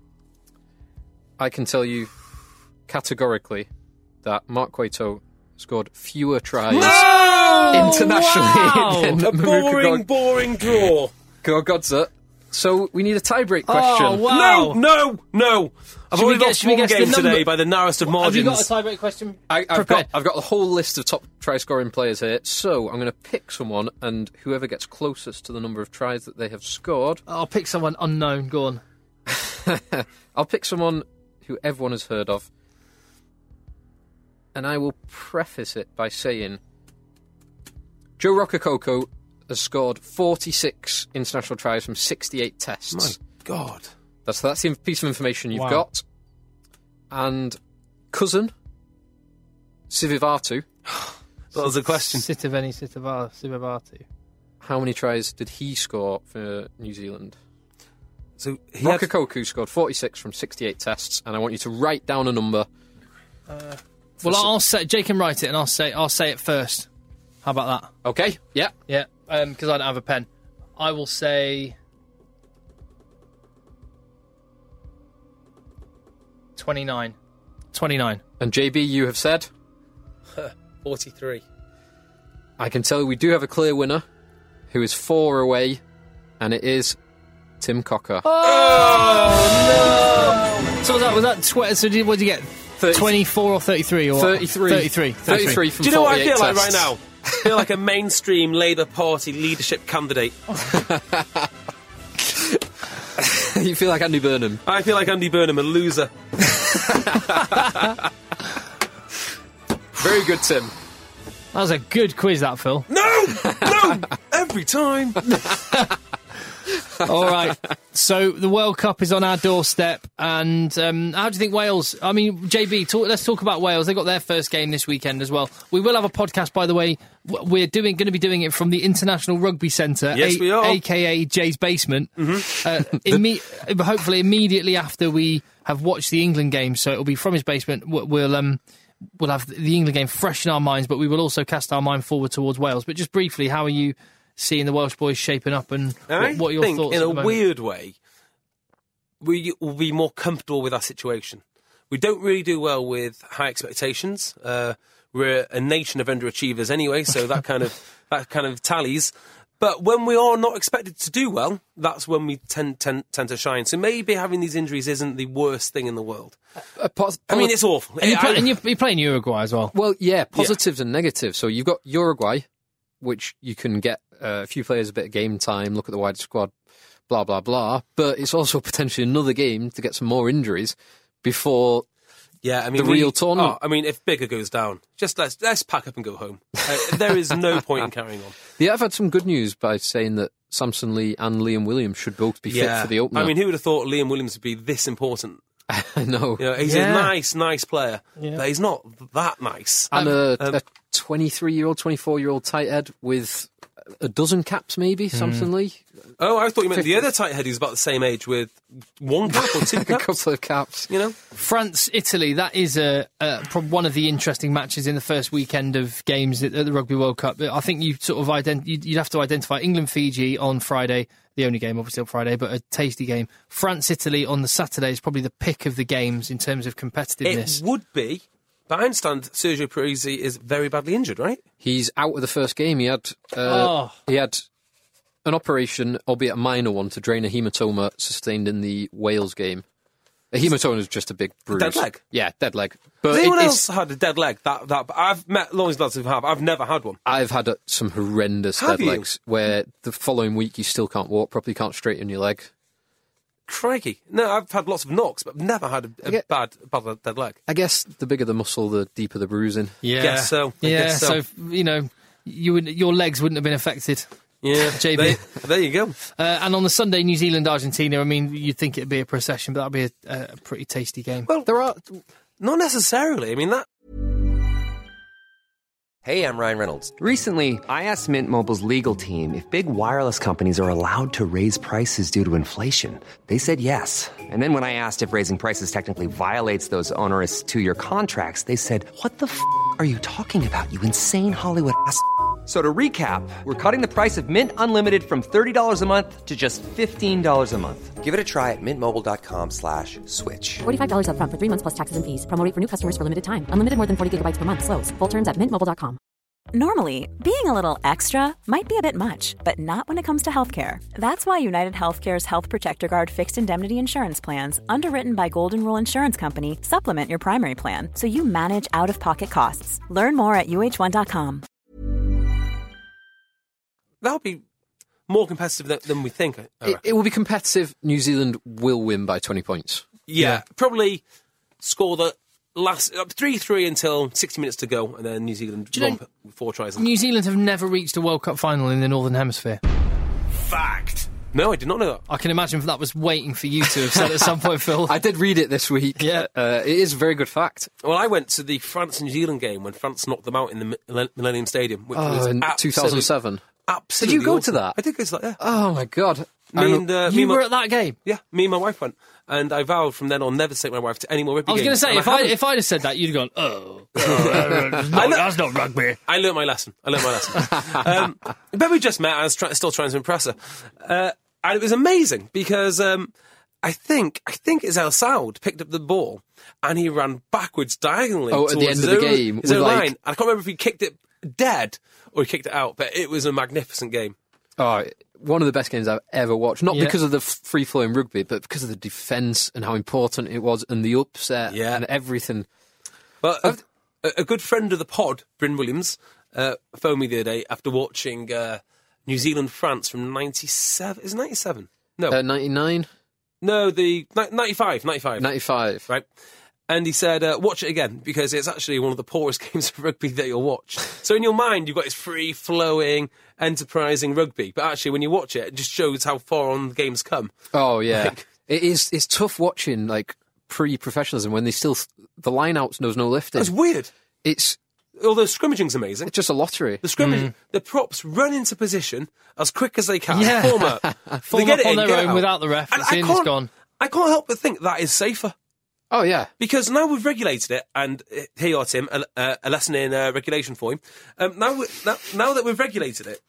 I can tell you categorically that Mark Cueto scored fewer tries internationally wow! than A boring, Mamuka boring draw. Gorgodza. So we need a tiebreak question. Oh, wow. No, no, no. I've Should we only get- lost should we one guess the game today number? by the narrowest of Have you margins. got a tiebreak question? I, I've, prepared? got, I've got the whole list of top try-scoring players here, so I'm going to pick someone, and whoever gets closest to the number of tries that they have scored, I'll pick someone unknown. Go on. I'll pick someone who everyone has heard of, and I will preface it by saying Joe Roccacoco has scored forty-six international tries from sixty-eight tests. My God. That's that's the piece of information you've Wow. got. And cousin Sivivatu, That was a question. Sitiveni Sitivar Sivavatu. how many tries did he score for New Zealand? So he had, Roccacoco scored forty-six from sixty-eight tests, and I want you to write down a number. Well, I'll say Jake can write it, and I'll say I'll say it first. How about that? Okay? Yeah. Yeah, because I don't have a pen. I will say twenty-nine. Twenty-nine. And J B, you have said? forty-three. I can tell you we do have a clear winner, who is four away, and it is Tim Cocker. Oh, no! So was that was that tw- so did, what did you get? thirty twenty-four or thirty-three or thirty-three. thirty-three. thirty-three from Do you know what I forty-eight feel like right tests. now? I feel like a mainstream Labour Party leadership candidate. You feel like Andy Burnham. I feel like Andy Burnham, a loser. Very good, Tim. That was a good quiz, that Phil. No! No! Every time. All right. So the World Cup is on our doorstep, and um, how do you think Wales? I mean, J B, talk, let's talk about Wales. They got their first game this weekend as well. We will have a podcast, by the way. W- We're doing going to be doing it from the International Rugby Centre, Yes, a- we are. aka Jay's basement. Mm-hmm. Uh, imme- hopefully, immediately after we have watched the England game, so it'll be from his basement. w- We'll um. We'll have the England game fresh in our minds, but we will also cast our mind forward towards Wales. But just briefly, how are you seeing the Welsh boys shaping up, and I what, what are your think, thoughts? in at a the moment? weird way, we will be more comfortable with our situation. We don't really do well with high expectations. Uh, we're a nation of underachievers anyway, so that kind of that kind of tallies. But when we are not expected to do well, that's when we tend, tend, tend to shine. So maybe having these injuries isn't the worst thing in the world. Uh, pos- I mean, it's awful. And, you're, play, I- and you're, you're playing Uruguay as well. Well, yeah, positives and negatives. So you've got Uruguay, which you can get uh, a few players a bit of game time, look at the wider squad, blah, blah, blah. But it's also potentially another game to get some more injuries before Yeah, I mean, the we- real tournament. Oh, I mean, if Bigger goes down, just let's let's pack up and go home. Uh, there is no point in carrying on. Yeah, I've had some good news by saying that Samson Lee and Liam Williams should both be fit for the opener. I mean, who would have thought Liam Williams would be this important? I know. You know, he's Yeah. a nice, nice player, Yeah. but he's not that nice. And a, Um, a twenty-three-year-old, twenty-four-year-old tight head with a dozen caps, maybe, Samson Lee. Oh, I thought you meant the other tight head who's about the same age with one cap or two A caps. couple of caps. You know, France, Italy, that is a, a, prob- one of the interesting matches in the first weekend of games at, at the Rugby World Cup. I think you sort of ident- you'd, you'd have to identify England, Fiji on Friday, the only game obviously on Friday, but a tasty game. France, Italy on the Saturday is probably the pick of the games in terms of competitiveness. it would be. But I understand Sergio Parisi is very badly injured, right? He's out of the first game. He had uh, Oh. he had an operation, albeit a minor one, to drain a hematoma sustained in the Wales game. A hematoma is just a big bruise. Dead leg? Yeah, dead leg. But Has it- anyone it's- else had a dead leg? That that I've met loads of lads who have. I've never had one. I've had uh, some horrendous Have dead you? legs where the following week you still can't walk properly, can't straighten your leg. Crikey! No, I've had lots of knocks, but I've never had a, a Okay. bad, bad dead leg. I guess the bigger the muscle, the deeper the bruising. Yeah, Guess so. I Yeah, guess so. so you know, you would, your legs wouldn't have been affected. Yeah, J B. There, there you go. Uh, and on the Sunday, New Zealand, Argentina. I mean, you'd think it'd be a procession, but that'd be a, a pretty tasty game. Well, there are not necessarily. I mean that. Hey, I'm Ryan Reynolds. Recently, I asked Mint Mobile's legal team if big wireless companies are allowed to raise prices due to inflation. They said yes. And then when I asked if raising prices technically violates those onerous two-year contracts, they said, "What the f*** are you talking about, you insane Hollywood ass?" So to recap, we're cutting the price of Mint Unlimited from thirty dollars a month to just fifteen dollars a month. Give it a try at mintmobile.com slash switch. forty-five dollars up front for three months plus taxes and fees. Promo rate for new customers for limited time. Unlimited more than forty gigabytes per month. Slows full terms at mint mobile dot com. Normally, being a little extra might be a bit much, but not when it comes to healthcare. That's why United Healthcare's Health Protector Guard fixed indemnity insurance plans, underwritten by Golden Rule Insurance Company, supplement your primary plan so you manage out-of-pocket costs. Learn more at U H one dot com. That'll be more competitive than, than we think. I It, reckon. it will be competitive. New Zealand will win by twenty points. yeah, probably score the last uh, three three until sixty minutes to go, and then New Zealand you know- romp with four tries. New Zealand have never reached a World Cup final in the Northern Hemisphere. Fact. No, I did not know that. I can imagine that was waiting for you to have said at some point, Phil. I did read it this week. Yeah. Uh, it is a very good fact. Well, I went to the France New Zealand game when France knocked them out in the Millen- Millennium Stadium, which was Oh, in absolute- two thousand seven. Absolutely. Did you go awesome. to that? I did go to that. Yeah. Oh my god! I Me remem- and uh, me you and my- were at that game. Yeah, me and my wife went, and I vowed from then on never to take my wife to any more rugby I was going to games. say, And if I, haven't. if I'd have said that, you'd have gone, oh, oh that's, not, that's not rugby. I learnt my lesson. I learnt my lesson. um, but we just met. I was try- still trying to impress her, uh, and it was amazing because um, I think I think it's El Saud picked up the ball and he ran backwards diagonally. Oh, at the towards end his of the own- game, his with own like- line. I can't remember if he kicked it dead or he kicked it out, but it was a magnificent game. Oh, one of the best games I've ever watched. Not Yeah. because of the free flowing rugby, but because of the defence and how important it was, and the upset Yeah. and everything. But a, a good friend of the pod, Bryn Williams, uh, phoned me the other day after watching uh, New Zealand France from ninety-seven. Is it ninety-seven? No, Uh, ninety-nine, no, the ni- ninety-five, ninety-five. ninety-five. Right. And he said, uh, watch it again, because it's actually one of the poorest games of rugby that you'll watch. So in your mind, you've got this free-flowing, enterprising rugby. But actually, when you watch it, it just shows how far on the game's come. Oh yeah, Like- it is. It's tough watching like pre-professionalism when they still the line-outs knows no lifting. It's weird. It's Although scrimmaging's amazing. it's just a lottery. The scrimmage, the props run into position as quick as they can. Yeah. Form up. Form They get up it on in, their get it own out. without the ref. And It's I in, it's can't- gone. I can't help but think that is safer. Oh yeah, Because now we've regulated it, and uh, here you are, Tim, a, uh, a lesson in uh, regulation for you. Um, now, we, now, now that we've regulated it,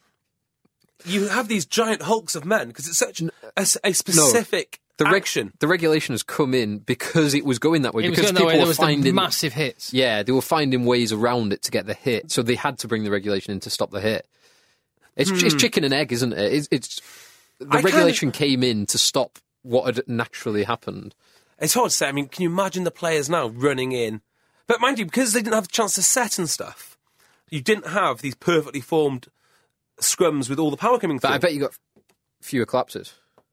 you have these giant hulks of men, because it's such a, s- a specific the reg- action. the regulation has come in because it was going that way. It was because going that people way. There were was the finding massive hits. Yeah, they were finding ways around it to get the hit, so they had to bring the regulation in to stop the hit. It's, it's chicken and egg, isn't it? It's, it's the I regulation kinda- came in to stop what had naturally happened. It's hard to say. I mean, can you imagine the players now running in? But mind you, because they didn't have the chance to set and stuff, you didn't have these perfectly formed scrums with all the power coming But through. I bet you got fewer collapses.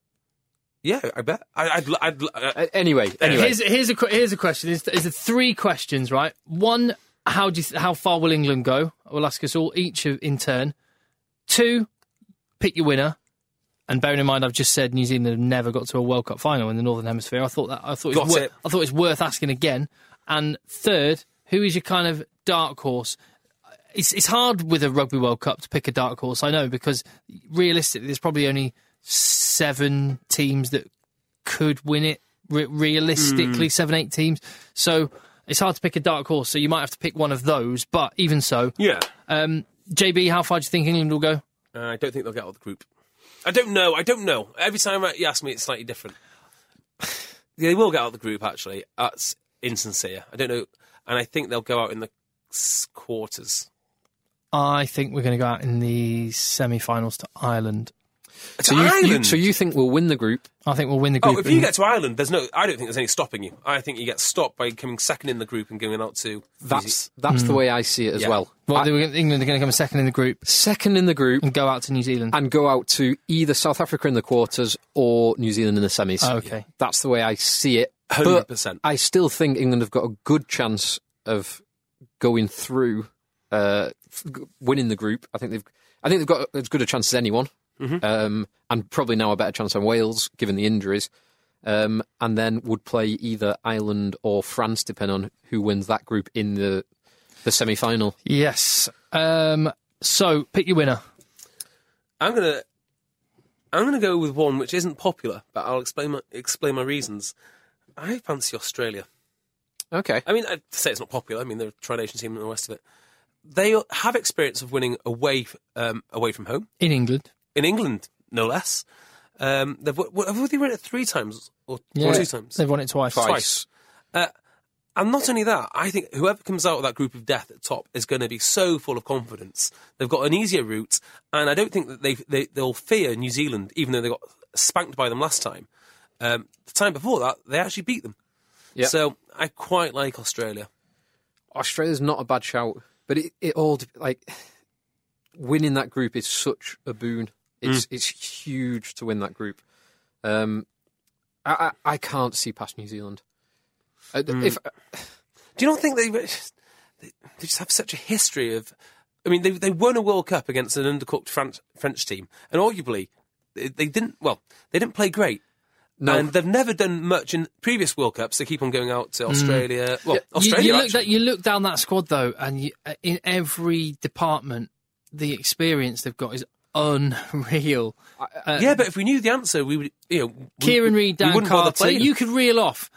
Yeah, I bet. I, I'd, I'd, uh, Uh, anyway, anyway. Here's, here's, a, que- here's a question. Is there three questions, right? One, how do you th- how far will England go? We'll ask us all each of- in turn. Two, pick your winner. And bearing in mind, I've just said New Zealand have never got to a World Cup final in the Northern Hemisphere. I thought that I thought it was Got wor- it. I thought it's worth asking again. And third, who is your kind of dark horse? It's it's hard with a Rugby World Cup to pick a dark horse. I know, because realistically, there's probably only seven teams that could win it. Re- realistically, mm. seven, eight teams. So it's hard to pick a dark horse. So you might have to pick one of those. But even so, yeah. Um, J B, how far do you think England will go? Uh, I don't think they'll get out of the group. I don't know. I don't know. Every time you ask me, it's slightly different. They will get out of the group, actually. That's insincere. I don't know. And I think they'll go out in the s- quarters. I think we're going to go out in the semi-finals to Ireland. To So you, you, Ireland? so you think we'll win the group? I think we'll win the group. Oh, if you get to Ireland, there's no. I don't think there's any stopping you. I think you get stopped by coming second in the group and going out to. That's that's the way I see it as Yeah. well. Well, I- they were, England are going to come second in the group second in the group and go out to New Zealand. and go out to either South Africa in the quarters or New Zealand in the semis. Oh, okay. That's the way I see it. one hundred But percent. I still think England have got a good chance of going through, uh, f- winning the group. I think they've, I think they've got as good a chance as anyone, Mm-hmm. um, and probably now a better chance than Wales, given the injuries. Um, and then would play either Ireland or France, depending on who wins that group in the the semi-final. Yes. Um, so, pick your winner. I'm gonna. I'm gonna go with one which isn't popular, but I'll explain my explain my reasons. I fancy Australia. Okay. I mean, I'd say it's not popular. I mean, they're a Tri-Nation team and all the rest of it. They have experience of winning away um, away from home. In England. In England, no less. Um, they've w- have they won it three times or, Yeah. or two times? They've won it twice. Twice. Uh, and not only that, I think whoever comes out of that group of death at the top is going to be so full of confidence. They've got an easier route, and I don't think that they, they they'll fear New Zealand, even though they got spanked by them last time. Um, the time before that, they actually beat them. Yep. So I quite like Australia. Australia's not a bad shout, but it, it all dep- like winning that group is such a boon. It's it's huge to win that group. Um, I, I I can't see past New Zealand. Uh, If Do you not think they, they they just have such a history of? I mean, they they won a World Cup against an undercooked French French team, and arguably they, they didn't. Well, they didn't play great. No. And they've never done much in previous World Cups. They keep on going out to Australia. Well, You, Australia. you, look actually. at, you look down that squad, though, and you, uh, in every department, the experience they've got is unreal. Uh, yeah, but if we knew the answer, we would. You know, we- Kieran we, Reid, we Dan wouldn't bother Carter, playing. you could reel off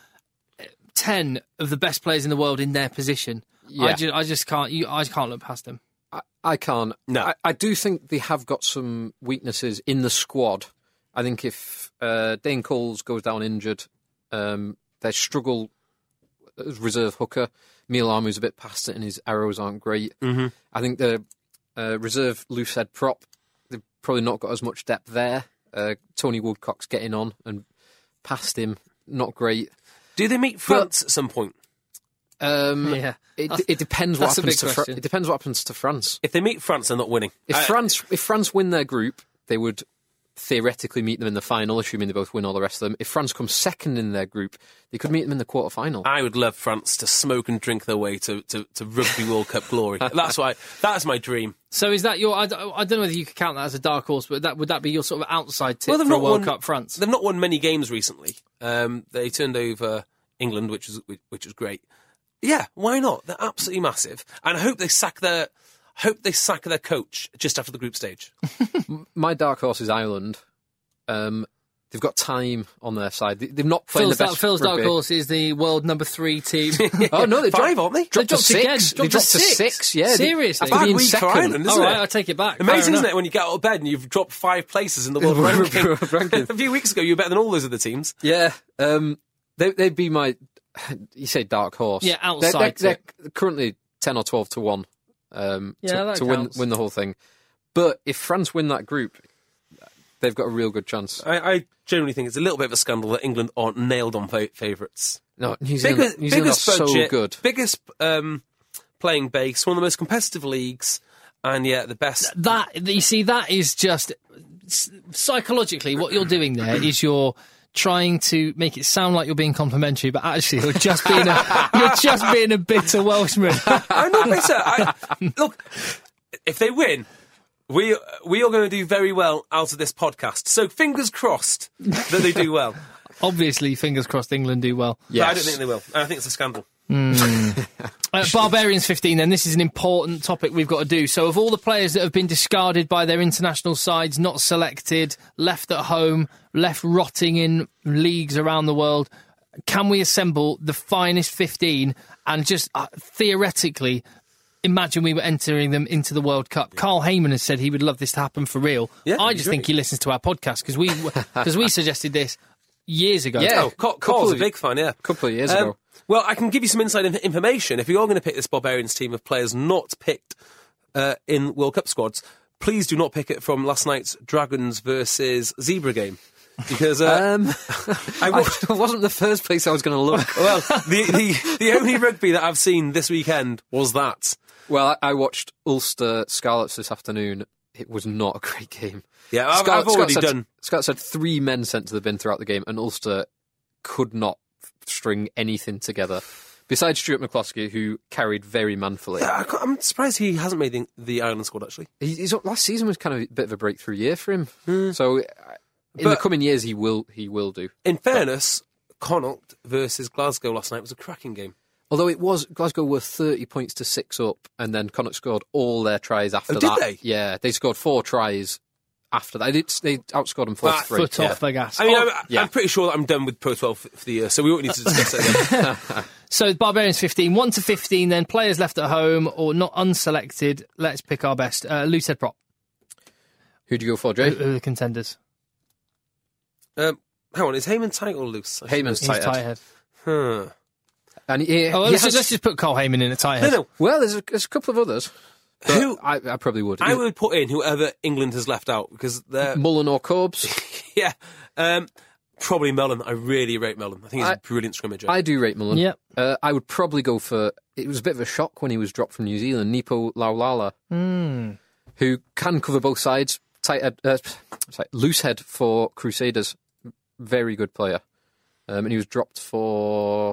ten of the best players in the world in their position. I, Yeah. just, I just can't. You, I can't look past them. I, I can't. No. I, I do think they have got some weaknesses in the squad. I think if uh, Dane Coles goes down injured, um, they struggle as reserve hooker. Neil Armu's a bit past it and his arrows aren't great. Mm-hmm. I think the uh, reserve loose head prop, they've probably not got as much depth there. Uh, Tony Woodcock's getting on and past him, not great. Do they meet France at some point? Um, Yeah. it, That's- it depends what that's a happens big to Fr- question. it depends what happens to France. If they meet France, they're not winning. If I- France if France win their group, they would theoretically meet them in the final, assuming they both win all the rest of them. If France comes second in their group, they could meet them in the quarter final. I would love France to smoke and drink their way to, to, to Rugby World Cup glory. That's why. That's my dream. So is that your? I, don't- I don't know whether you could count that as a dark horse, but that would that be your sort of outside tip they've for a not World won- Cup, France? They've not won many games recently. Um, they turned over England, which was which was great. Yeah, why not? They're absolutely massive, and I hope they sack their hope they sack their coach just after the group stage. My dark horse is Ireland. Um, they've got time on their side. They, they've not played Phil's, the dark, best. Phil's dark rugby. horse is the world number three team. Oh no, they Five, dropped, aren't they? dropped, dropped to again, six. dropped they to dropped to six. six. Yeah, Seriously? They, after Bad being week for second. Ireland, isn't All right, it? I'll take it back. Amazing, Fair isn't enough. it, when you get out of bed and you've dropped five places in the world ranking? ranking. A few weeks ago, you were better than all those other teams. Yeah, um, they, they'd be my. You say dark horse? Yeah, They're, outside they're, they're currently ten or twelve to one um, Yeah, to, that to win counts. win the whole thing. But if France win that group, they've got a real good chance. I, I generally think it's a little bit of a scandal that England aren't nailed on fa- favourites. No, New Zealand, biggest, New Zealand biggest are so budget, good. Biggest um, playing base, one of the most competitive leagues, and yeah, the best. That you see, that is just psychologically what you're doing there is you're trying to make it sound like you're being complimentary, but actually you're just being a you're just being a bitter Welshman. I'm not bitter. I, look, if they win, we we are going to do very well out of this podcast. So fingers crossed that they do well. Obviously, fingers crossed England do well. Yes. But I don't think they will. I think it's a scandal. Mm. uh, Barbarians fifteen, then. This is an important topic we've got to do. So, of all the players that have been discarded by their international sides, not selected, left at home, left rotting in leagues around the world, can we assemble the finest fifteen and just uh, theoretically imagine we were entering them into the World Cup? Yeah. Carl Heyman has said he would love this to happen for real. Yeah, I just think he listens to our podcast because we, because we suggested this years ago. Yeah, oh, Carl, Carl's a big fan, yeah. A couple of years um, ago. Well, I can give you some inside information. If you are going to pick this Barbarians team of players not picked uh, in World Cup squads, please do not pick it from last night's Dragons versus Zebra game. Because uh, um, I watched, it wasn't the first place I was going to look. Well, the, the, the only rugby that I've seen this weekend was that. Well, I, I watched Ulster Scarlets this afternoon. It was not a great game. Yeah, I've, Scar- I've already Scarlets done. Had, Scarlets had three men sent to the bin throughout the game, and Ulster could not string anything together. Besides Stuart McCloskey, who carried very manfully. Yeah, I I'm surprised he hasn't made the, the Ireland squad, actually. He, he's, last season was kind of a bit of a breakthrough year for him. Mm. So in but the coming years, he will he will do. In fairness, but, Connacht versus Glasgow last night was a cracking game. Although it was, Glasgow were thirty points to six up, and then Connacht scored all their tries after oh, that. Did they? Yeah, they scored four tries after that. They, did, they outscored them four to three. Foot off the gas. I mean, oh, I'm, yeah. I'm pretty sure that I'm done with Pro twelve for the year, so we won't need to discuss it again. So, Barbarians fifteen, one to fifteen, then players left at home or not unselected. Let's pick our best. Uh, loose head prop. Who'd you go for, Jay? Who, who are the contenders? Um, hang on, is Heyman tight or loose? Heyman's tight head. head. Huh. And he, oh, well, he let's, has... let's just put Carl Heyman in a tight head. No, no. Well, there's a, there's a couple of others. Who I, I probably would. I would put in whoever England has left out because they're Mullen or Corbs. yeah, um, probably Mullen. I really rate Mullen. I think he's I, a brilliant scrimmager. I do rate Mullen. Yep. Uh, I would probably go for. It was a bit of a shock when he was dropped from New Zealand. Nipo Laulala, mm. who can cover both sides. Tight head, uh, sorry, loose head for Crusaders. Very good player, um, and he was dropped for.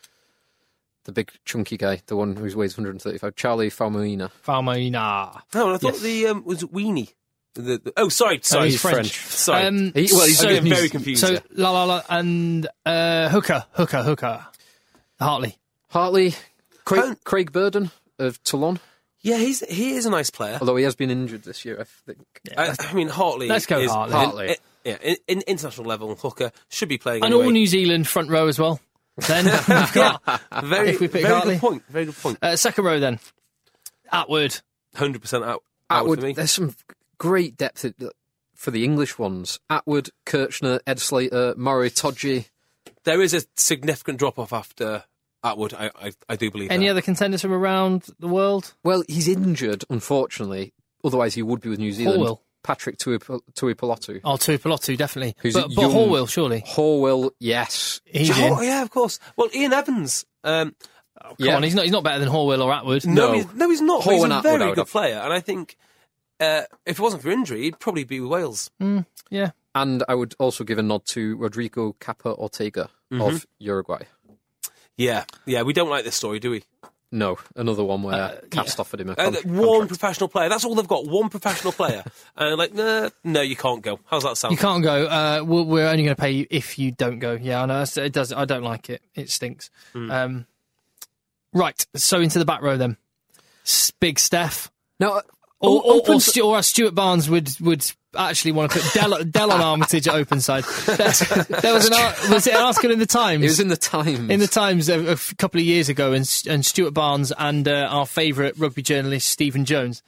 The big chunky guy, the one who weighs one hundred thirty-five, Charlie Faumuina. Faumuina. Oh, I thought yes. the um, was it Weenie. The, the, oh, sorry, sorry, oh, he's he's French. French. Sorry, um, he, well, he's so, I'm very confused. So yeah. la la la and uh, Hooker, Hooker, Hooker, Hartley, Hartley, Craig, Um, Craig Burden of Toulon. Yeah, he's he is a nice player. Although he has been injured this year, I think. I, I mean, Hartley. Let's go is, Hartley. Hartley. In, yeah, in, in international level, Hooker should be playing. And anyway. all New Zealand front row as well. Then we've got very, if we pick very Hartley. good point. Very good point. Uh, second row then, Atwood. Hundred percent out. Out Atwood. for me. There's some great depth for the English ones. Atwood, Kirchner, Ed Slater, Murray Todgy. There is a significant drop off after Atwood. I, I, I do believe. Any that. other contenders from around the world? Well, he's injured, unfortunately. Otherwise, he would be with New Zealand. Horwell. Patrick Tuipulotu. Oh, Tuipulotu, definitely. Who's but but young- Horwell, surely. Horwell, yes. He's Oh, in. yeah, of course. Well, Ian Evans. Um, Come Yeah. on, he's not. He's not better than Horwell or Atwood. no, No. he's, no, he's not. But he's Horwell a and very Atwood, I would good have. player, and I think uh, if it wasn't for injury, he'd probably be with Wales. Mm, yeah. And I would also give a nod to Rodrigo Capa Ortega of Uruguay. Yeah, yeah. We don't like this story, do we? No, another one where Uh, Cast yeah. offered him a Uh, con- one contract. professional player. That's all they've got. One professional player. And like, nah, no, you can't go. How's that sound? You can't go. Uh, we're, we're only going to pay you if you don't go. Yeah, I know. It's- It does. I don't like it. It stinks. Mm. Um, right. So into the back row then. S- Big Steph. Now, uh, Or, o- or, open or, to- Stu, or Stuart Barnes would would actually want to put Dell, Dell on Armitage at open side. That's, there was an ar- was it an article in the Times? it was in the Times. in the Times a, a f- couple of years ago, and, and Stuart Barnes and uh, our favourite rugby journalist Stephen Jones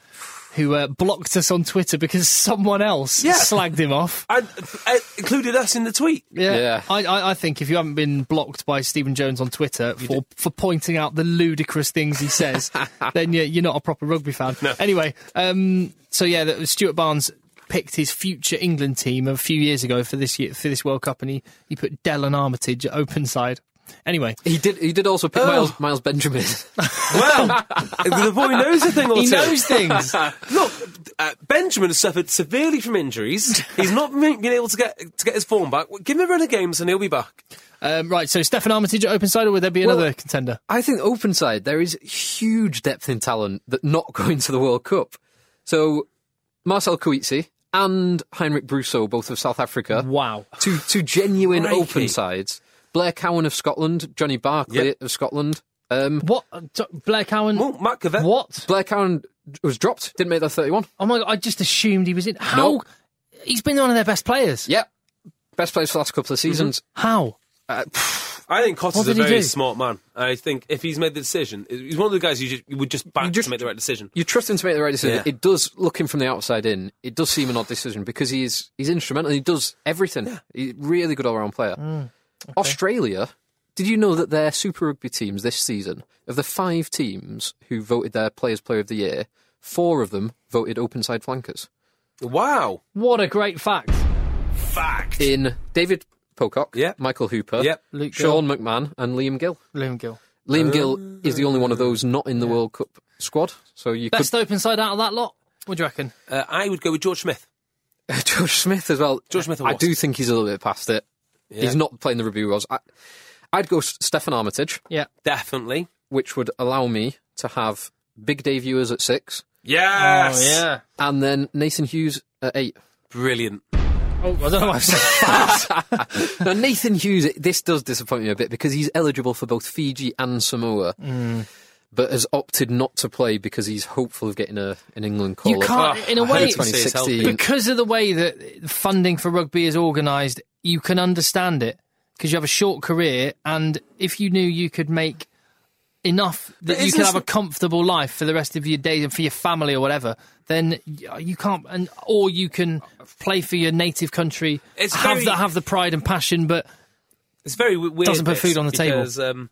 who uh, blocked us on Twitter because someone else Yeah. slagged him off. And uh, included us in the tweet. Yeah, Yeah. I, I, I think if you haven't been blocked by Stephen Jones on Twitter for, for pointing out the ludicrous things he says, then you're, you're not a proper rugby fan. No. Anyway, um, so yeah, that was Stuart Barnes picked his future England team a few years ago for this year, for this World Cup, and he, he put Dell Armitage at open side. Anyway, He did. He did also pick Oh. Miles, Miles Benjamin. Well, the boy knows a thing or he two. knows things. Look, uh, Benjamin has suffered severely from injuries. He's not been able to get to get his form back. Give him a run of games and he'll be back. Um, right, so Stefan Armitage at open side, or would there be another Well, contender? I think open side, there is huge depth in talent that not going to the World Cup. So Marcel Coetzee and Heinrich Brousseau, both of South Africa, Wow. two two genuine Crikey. open sides. Blair Cowan of Scotland, Johnny Barclay Yep. of Scotland. Um, What? Uh, t- Blair Cowan? Well, Matt Cavett. What? Blair Cowan was dropped, didn't make that thirty-one. Oh my God, I just assumed he was in. How? No. He's been one of their best players. Yep. Best players for the last couple of seasons. How? Uh, I think Cotter's What a did he very do? smart man. I think if he's made the decision, he's one of the guys you, just, you would just back You just- to make the right decision. You trust him to make the right decision. Yeah. It does, looking from the outside in, it does seem an odd decision because he's he's instrumental. He does everything. He's a really good all-round player. Mm, Australia, did you know that their Super Rugby teams this season, of the five teams who voted their Players Player of the Year, four of them voted open side flankers? Wow. What a great fact. Fact. In David Pocock, Yep. Michael Hooper, Yep. Luke Sean McMahon, and Liam Gill. Liam Gill. Liam Gill is the only one of those not in the World Cup squad. So you Best open side out of that lot? What do you reckon? Uh, I would go with George Smith. could George Smith as well. George Smith. I do think he's a little bit past it. Yeah. He's not playing the review was. I, I'd go S- Stefan Armitage, Yeah. Definitely. which would allow me to have Big Dave Ewers at six, Yes. Oh, yeah. and then Nathan Hughes at eight. Brilliant. Oh, I don't know why I said fast. Now, Nathan Hughes, this does disappoint me a bit because he's eligible for both Fiji and Samoa, but has opted not to play because he's hopeful of getting a, an England call. You up. can't, Oh, in a I hope way, to see his health. because of the way that funding for rugby is organised, you can understand it because you have a short career, and if you knew you could make enough that But you isn't could this- have a comfortable life for the rest of your days and for your family or whatever, then you can't, and or you can play for your native country, It's have very- the, have the pride and passion, but It's very w- weird. Doesn't put this, food on the table. because, Um,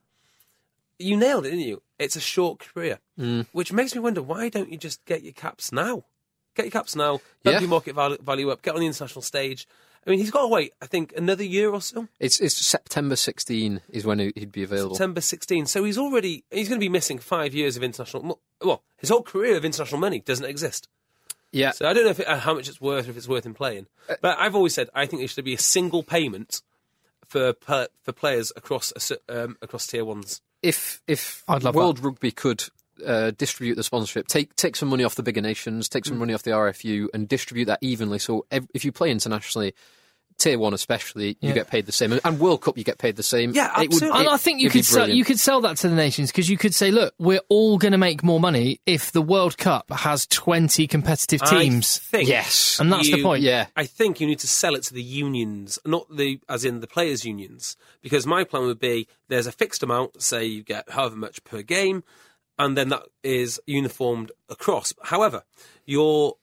you nailed it, didn't you? It's a short career, which makes me wonder why don't you just get your caps now? Get your caps now. Bump Yeah. your market value, value up. Get on the international stage. I mean, he's got to wait. I think another year or so. It's, it's September sixteenth is when he- he'd be available. September sixteenth. So he's already he's going to be missing five years of international. mo- Well, his whole career of international money doesn't exist. Yeah, So I don't know if it, uh, how much it's worth, or if it's worth him playing. But I've always said I think there should be a single payment for per, for players across a cer- um, across tier ones. if if I'd love World Rugby could uh, distribute the sponsorship, take take some money off the bigger nations, take some Mm. money off the R F U, and distribute that evenly. So ev- if you play internationally, tier one especially, you Yeah. get paid the same, and- and World Cup you get paid the same. Yeah, It would- absolutely. And it- I think you it'd be could sell, brilliant. you could sell that to the nations because you could say, look, we're all going to make more money if the World Cup has twenty competitive teams. I think Yes. And that's the you- point. Yeah. I think you need to sell it to the unions, not the as in the players' unions, because my plan would be there's a fixed amount, say you get however much per game, and then that is uniformed across. However, your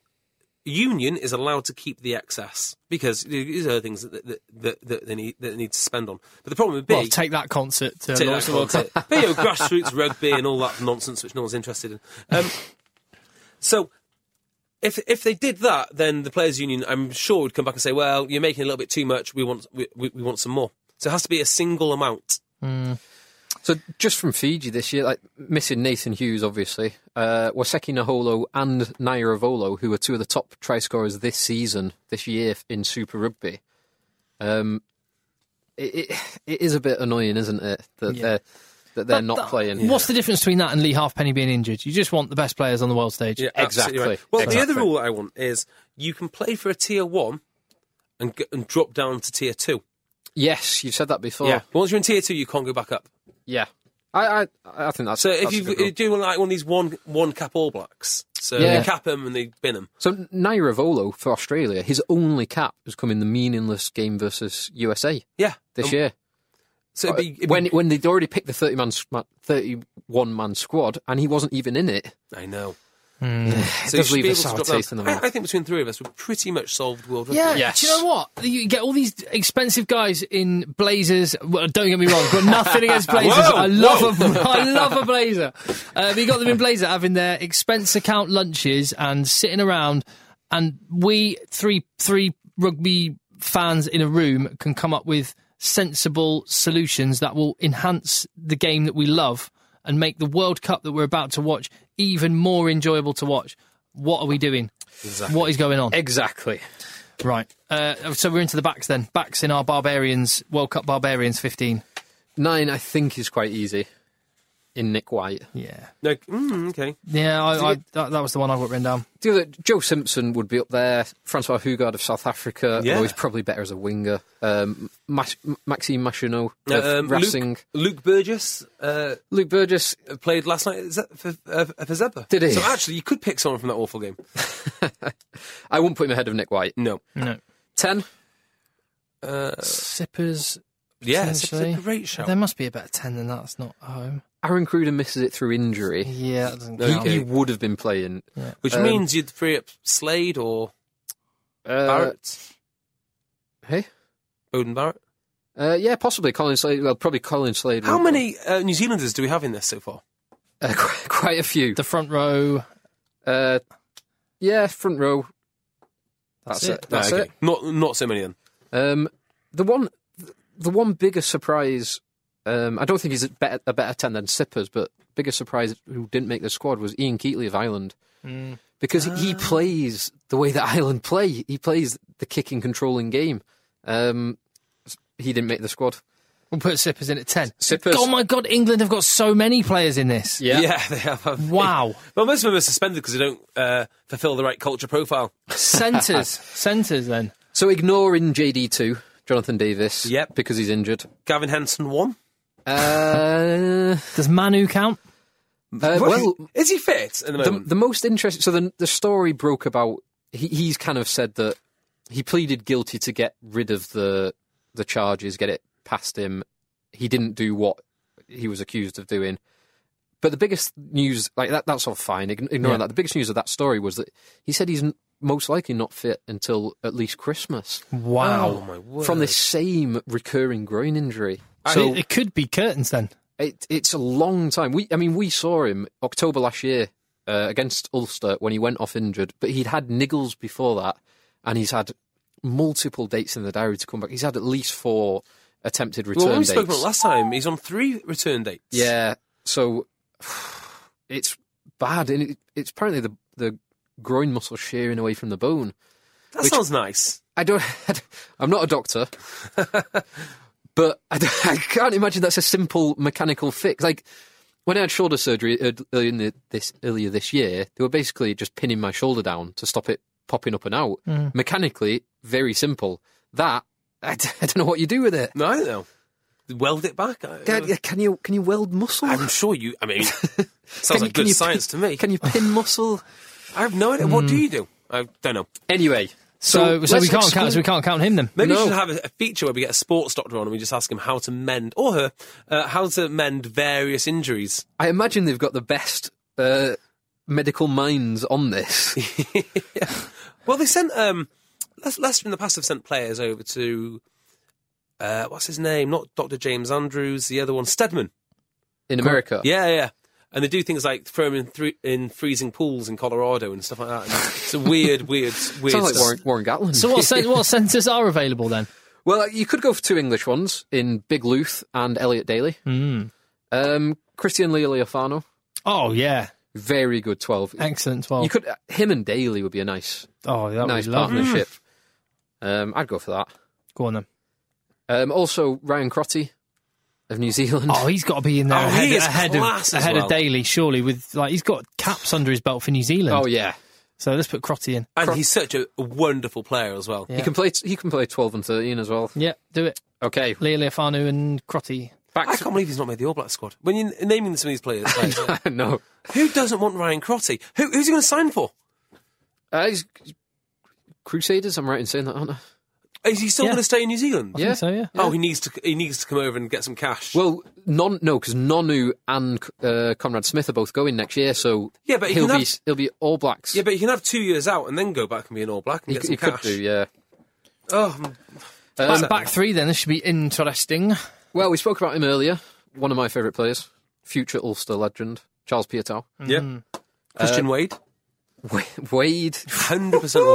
union is allowed to keep the excess because these are things that, that, that, that they need that they need to spend on. But the problem would be Well, take that concert to Take launch that the World Cup. concept. But, you know, grassroots rugby and all that nonsense which no one's interested in. Um, so, if if they did that, then the players' union, I'm sure, would come back and say, "Well, you're making a little bit too much. We want we, we, we want some more." So it has to be a single amount. So just from Fiji this year, like missing Nathan Hughes, obviously, uh, Waseki Naholo and Naira Volo, who are two of the top try scorers this season, this year in Super Rugby. Um, it, it, it is a bit annoying, isn't it, that Yeah. they're that they're But not that- playing. What's the difference between that and Lee Halfpenny being injured? You just want the best players on the world stage. Yeah, absolutely Exactly. right. Well, Exactly. the other rule that I want is you can play for a tier one and g- and drop down to tier two. Yes, you've said that before. Yeah. Once you're in tier two, you can't go back up. Yeah. I, I, I think that's So if that's a you good rule. do like one of these one one cap All Blacks, so Yeah. they cap them and they bin them. So Naira Volo for Australia, his only cap has come in the meaningless game versus U S A Yeah, this Um, year. So it'd be, it'd when be, when they'd already picked the thirty man, thirty-one man squad, and he wasn't even in it. I know. Mm. So does you should leave be a able to sour drop taste down. in the I, mouth. I think between three of us, we've pretty much solved world rugby. Yeah, Yes. do you know what? You get all these expensive guys in blazers. Well, don't get me wrong, got nothing against blazers. Whoa, I love whoa. a, I love a blazer. Uh, but you got them in blazer having their expense account lunches and sitting around, and we three three rugby fans in a room can come up with sensible solutions that will enhance the game that we love and make the World Cup that we're about to watch even more enjoyable to watch. What are we doing? Exactly. What is going on? Exactly. Right. Uh, so we're into the backs then. Backs in our Barbarians, World Cup Barbarians fifteen. Nine, I think, is quite easy. In Nick White. Yeah. No, mm, okay. Yeah, I, I, that, that was the one I've got written down. The other, Joe Simpson would be up there. Francois Hugard of South Africa. Yeah. Although he's probably better as a winger. Um, Mas- Maxime Machinot of Um, Racing. Luke, Luke Burgess uh, Luke Burgess. played last night is that for, uh, for Zebra. Did he? So actually, you could pick someone from that awful game. I wouldn't put him ahead of Nick White. No. No. Ten. Uh, Sippers. yeah, it's a potentially. great shout. There must be a better ten than that. That's not at home. Aaron Cruden misses it through injury. Yeah, that doesn't No, He, count. he would have been playing. Which Um, means you'd free up Slade or Uh, Barrett. Hey? Odin Barrett. Uh, yeah, possibly Colin Slade. Well, probably Colin Slade. How would- many uh, New Zealanders do we have in this so far? Uh, quite, quite a few. The front row. Uh, yeah, front row. That's, That's it. it. That's Ah, it. okay. Not not so many then. Um, the one, the one bigger surprise. Um, I don't think he's a better, a better ten than Sippers, but bigger surprise who didn't make the squad was Ian Keatley of Ireland, Mm. because he plays the way that Ireland play. He plays the kicking, controlling game. Um, he didn't make the squad. We'll put Sippers in at ten. Sippers. Oh my God, England have got so many players in this. Yeah. they have. haven't they? Wow. Well, most of them are suspended because they don't uh, fulfil the right culture profile. Centres. Centres then. So ignoring J D two, Jonathan Davis. Yep. Because he's injured. Gavin Henson won. Uh, Does Manu count? uh, well, is he fit at the the, moment? the most interesting. So the the story broke about. He, he's kind of said that he pleaded guilty to get rid of the the charges, get it past him. He didn't do what he was accused of doing. But the biggest news, like that, that's all fine. Ign- Ignoring Yeah. that, the biggest news of that story was that he said he's n- most likely not fit until at least Christmas Wow. Oh my word! from this same recurring groin injury. So So it, it could be curtains then. it, it's a long time. We, I mean, we saw him October last year uh, against Ulster when he went off injured, but he'd had niggles before that, and he's had multiple dates in the diary to come back. He's had at least four attempted return well, when we dates. spoke about it last time, he's on three return dates. Yeah, so it's bad, and it, it's apparently the the groin muscle shearing away from the bone. that which- sounds nice. I don't. I'm not a doctor, but I, don't- I can't imagine that's a simple mechanical fix. Like when I had shoulder surgery earlier in the, this earlier this year, they were basically just pinning my shoulder down to stop it popping up and out. Mechanically, very simple. That I, d- I don't know what you do with it. No, I don't know. Weld it back. I- Can, can you can you weld muscle? I'm sure you. I mean, sounds Can you- like can good you science pin, to me. Can you pin muscle? I have no idea. What do you do? I don't know. Anyway, So, so, let's we can't exclude- count. So we can't count him then. Maybe No. we should have a, a feature where we get a sports doctor on and we just ask him how to mend, or her, uh, how to mend various injuries. I imagine they've got the best uh, medical minds on this. Well, they sent um, Les- Leicester in the past have sent players over to uh, what's his name? Not Doctor James Andrews. The other one, Stedman. In America. Yeah, yeah. And they do things like throw him in, thr- in freezing pools in Colorado and stuff like that. And it's a weird, weird, weird. Sounds like stuff. Warren, Warren Gatland. So what, cen- what centres are available then? Well, you could go for two English ones in Big Luth and Elliot Daly. Mm. Um, Christian Lealiofano, Oh yeah, very good twelve. excellent twelve. You could him and Daly would be a nice, oh, that nice would be lovely. partnership. Um, I'd go for that. Go on then. Um, also, Ryan Crotty of New Zealand. Oh, he's got to be in there Oh, ahead, he is ahead class of as ahead well. of Daly, surely. With like, he's got caps under his belt for New Zealand. Oh, yeah, So let's put Crotty in. And he's such a, a wonderful player as well. Yeah. he can play. He can play twelve and thirteen as well. Yeah, do it. Okay, Leo Leofanu and Crotty. back I to can't believe he's not made the All Black squad. When you're naming some of these players, players no. who doesn't want Ryan Crotty? Who, who's he going to sign for? Uh, he's, Crusaders. I'm right in saying that, aren't I? Is he still Yeah. going to stay in New Zealand? I Yeah. think so, yeah. Oh, he needs to. He needs to come over and get some cash. Well, non, no, because Nonu and uh, Conrad Smith are both going next year, so Yeah, but he he'll can be have- he'll be All Blacks. yeah, but you can have two years out and then go back and be an All Black and he, get c- some he could cash. do, yeah. Oh, Um, Back, back three then, this should be interesting. Well, we spoke about him earlier. One of my favourite players, future Ulster legend, Charles Piutau. yeah. Christian Wade, Wade. hundred percent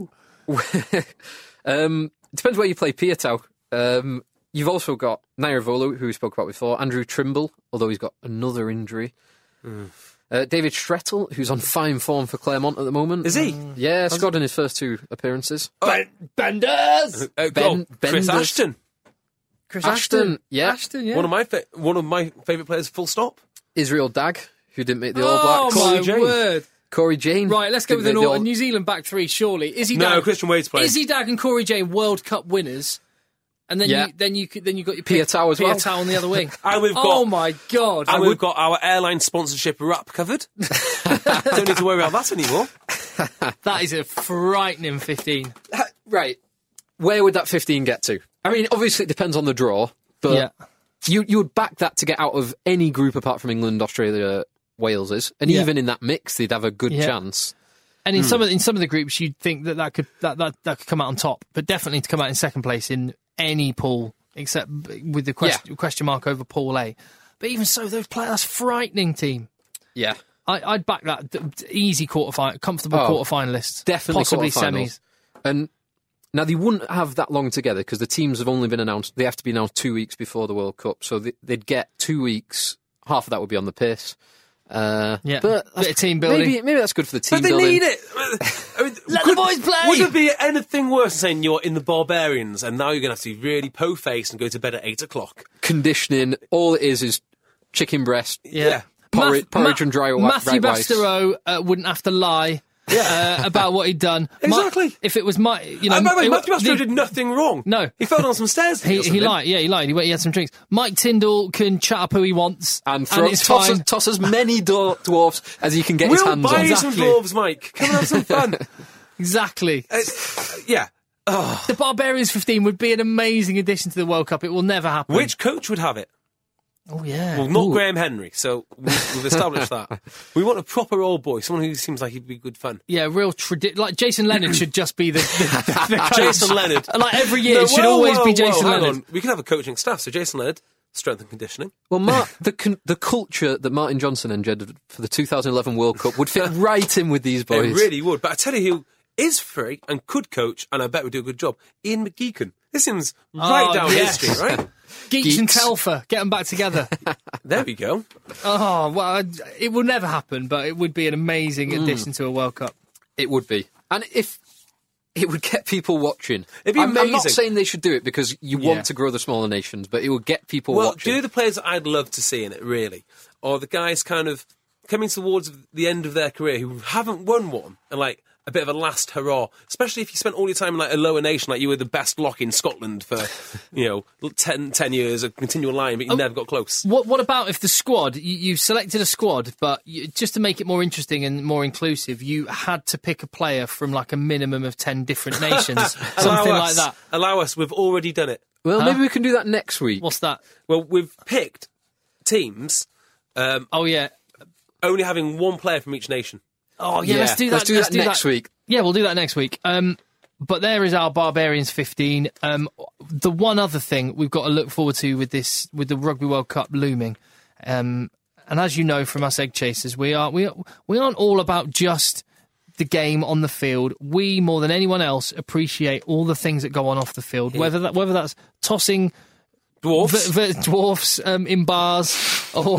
Wade. um, depends where you play Piutau. Um, you've also got Nairavolu, who we spoke about before, Andrew Trimble, although he's got another injury. Mm. Uh, David Strettel, who's on fine form for Claremont at the moment. Is he? Yeah, scored in his first two appearances. Ben- Benders! Uh, Ben- oh, Chris Benders. Ashton, Chris Ashton, yeah. Ashton, yeah. one of my fa- one of my favourite players. Full stop. Israel Dag, who didn't make the All Oh, Blacks. my Corey Jane. word. Corey Jane. Right, let's go didn't with an make the all, All- New Zealand back three, surely. Izzy No, Dag, Christian Wade's playing. Izzy Dag and Corey Jane, World Cup winners. And then Yeah. you then you could- then you got your pick, Piutau as well. Piutau on the other wing. And we've got- oh my god! And we've got our airline sponsorship wrap covered. Don't need to worry about that anymore. That is a frightening fifteen. Right. Where would that fifteen get to? I mean, obviously it depends on the draw, but Yeah. you you would back that to get out of any group apart from England, Australia, Wales is, and Yeah. even in that mix, they'd have a good Yeah. chance. And in Hmm. some of in some of the groups, you'd think that that could that, that that could come out on top, but definitely to come out in second place in any pool except with the question, Yeah. question mark over Pool A. But even so, those players that's a frightening team. Yeah, I, I'd back that d- d- easy quarterfinal, comfortable Oh, quarterfinalists, definitely possibly quarterfinals. semis. And now they wouldn't have that long together because the teams have only been announced. They have to be announced two weeks before the World Cup, so they, they'd get two weeks. Half of that would be on the piss. Uh, Yeah, but bit of team building. Maybe, maybe that's good for the team But they building. need it. I mean, Let could- the boys play. Would there be anything worse than saying you're in the Barbarians and now you're going to have to be really po-faced and go to bed at eight o'clock? Conditioning. All it is is chicken breast. Yeah. Porridge, Math- porridge Ma- and dry Matthew white rice. Bastereau uh, wouldn't have to lie uh, about what he'd done. Ma- Exactly. if it was my, you know, And by the way, it- Matthew Bastereau the- did nothing wrong. No. He fell down some stairs. He, or he something. lied. Yeah, he lied. He, went, he had some drinks. Mike Tyndall can chat up who he wants, And, throw, it's toss, fine. as, toss as many dwar- dwarfs as he can get his We'll hands buy on. you some Exactly. dwarves, Mike. Come and have some fun. Exactly. Uh, yeah. The Barbarians fifteen would be an amazing addition to the World Cup. It will never happen. Which coach would have it? Oh yeah. Well, not Ooh. Graham Henry, so we've we've established that. We want a proper old boy, someone who seems like he'd be good fun. Yeah, real tradi- like Jason Leonard should just be the, the, the coach. Jason Leonard. Like every year, No, it should whoa, always whoa, be whoa, Jason hang Leonard. on. We can have a coaching staff, so Jason Leonard, strength and conditioning. Well, Mark, the con- the culture that Martin Johnson engendered for the two thousand eleven World Cup would fit right in with these boys. It really would. But I tell you who is free and could coach, and I bet would do a good job. Ian McGeechan. This seems right Oh, down yes. his street, right? Geeks and Geeks. Telfer, get them back together. There we go. Oh, well, I'd- it will never happen, but it would be an amazing Mm. addition to a World Cup. It would be. And if it would get people watching. It'd be I'm, I'm not amazing. saying they should do it because you Yeah. want to grow the smaller nations, but it would get people Well, watching. do the players that I'd love to see in it, really? Or the guys kind of coming towards the end of their career who haven't won one and like a bit of a last hurrah, especially if you spent all your time in like a lower nation, like you were the best lock in Scotland for, you know, ten, ten years of continual line, but you never got close. What What about if the squad, you, you selected a squad, but you, just to make it more interesting and more inclusive, you had to pick a player from like a minimum of ten different nations, something Allow like us, that. Allow us, we've already done it. well, Huh? maybe we can do that next week. What's that? Well, we've picked teams um, Oh yeah, only having one player from each nation. oh yeah. Let's do that. Let's do that next week. Yeah, we'll do that next week. Um, but there is our Barbarians fifteen. Um, the one other thing we've got to look forward to with this, with the Rugby World Cup looming, um, and as you know from us Egg Chasers, we are we are, we aren't all about just the game on the field. We more than anyone else appreciate all the things that go on off the field. Whether that whether that's tossing Dwarfs. v- v- dwarfs um, in bars, or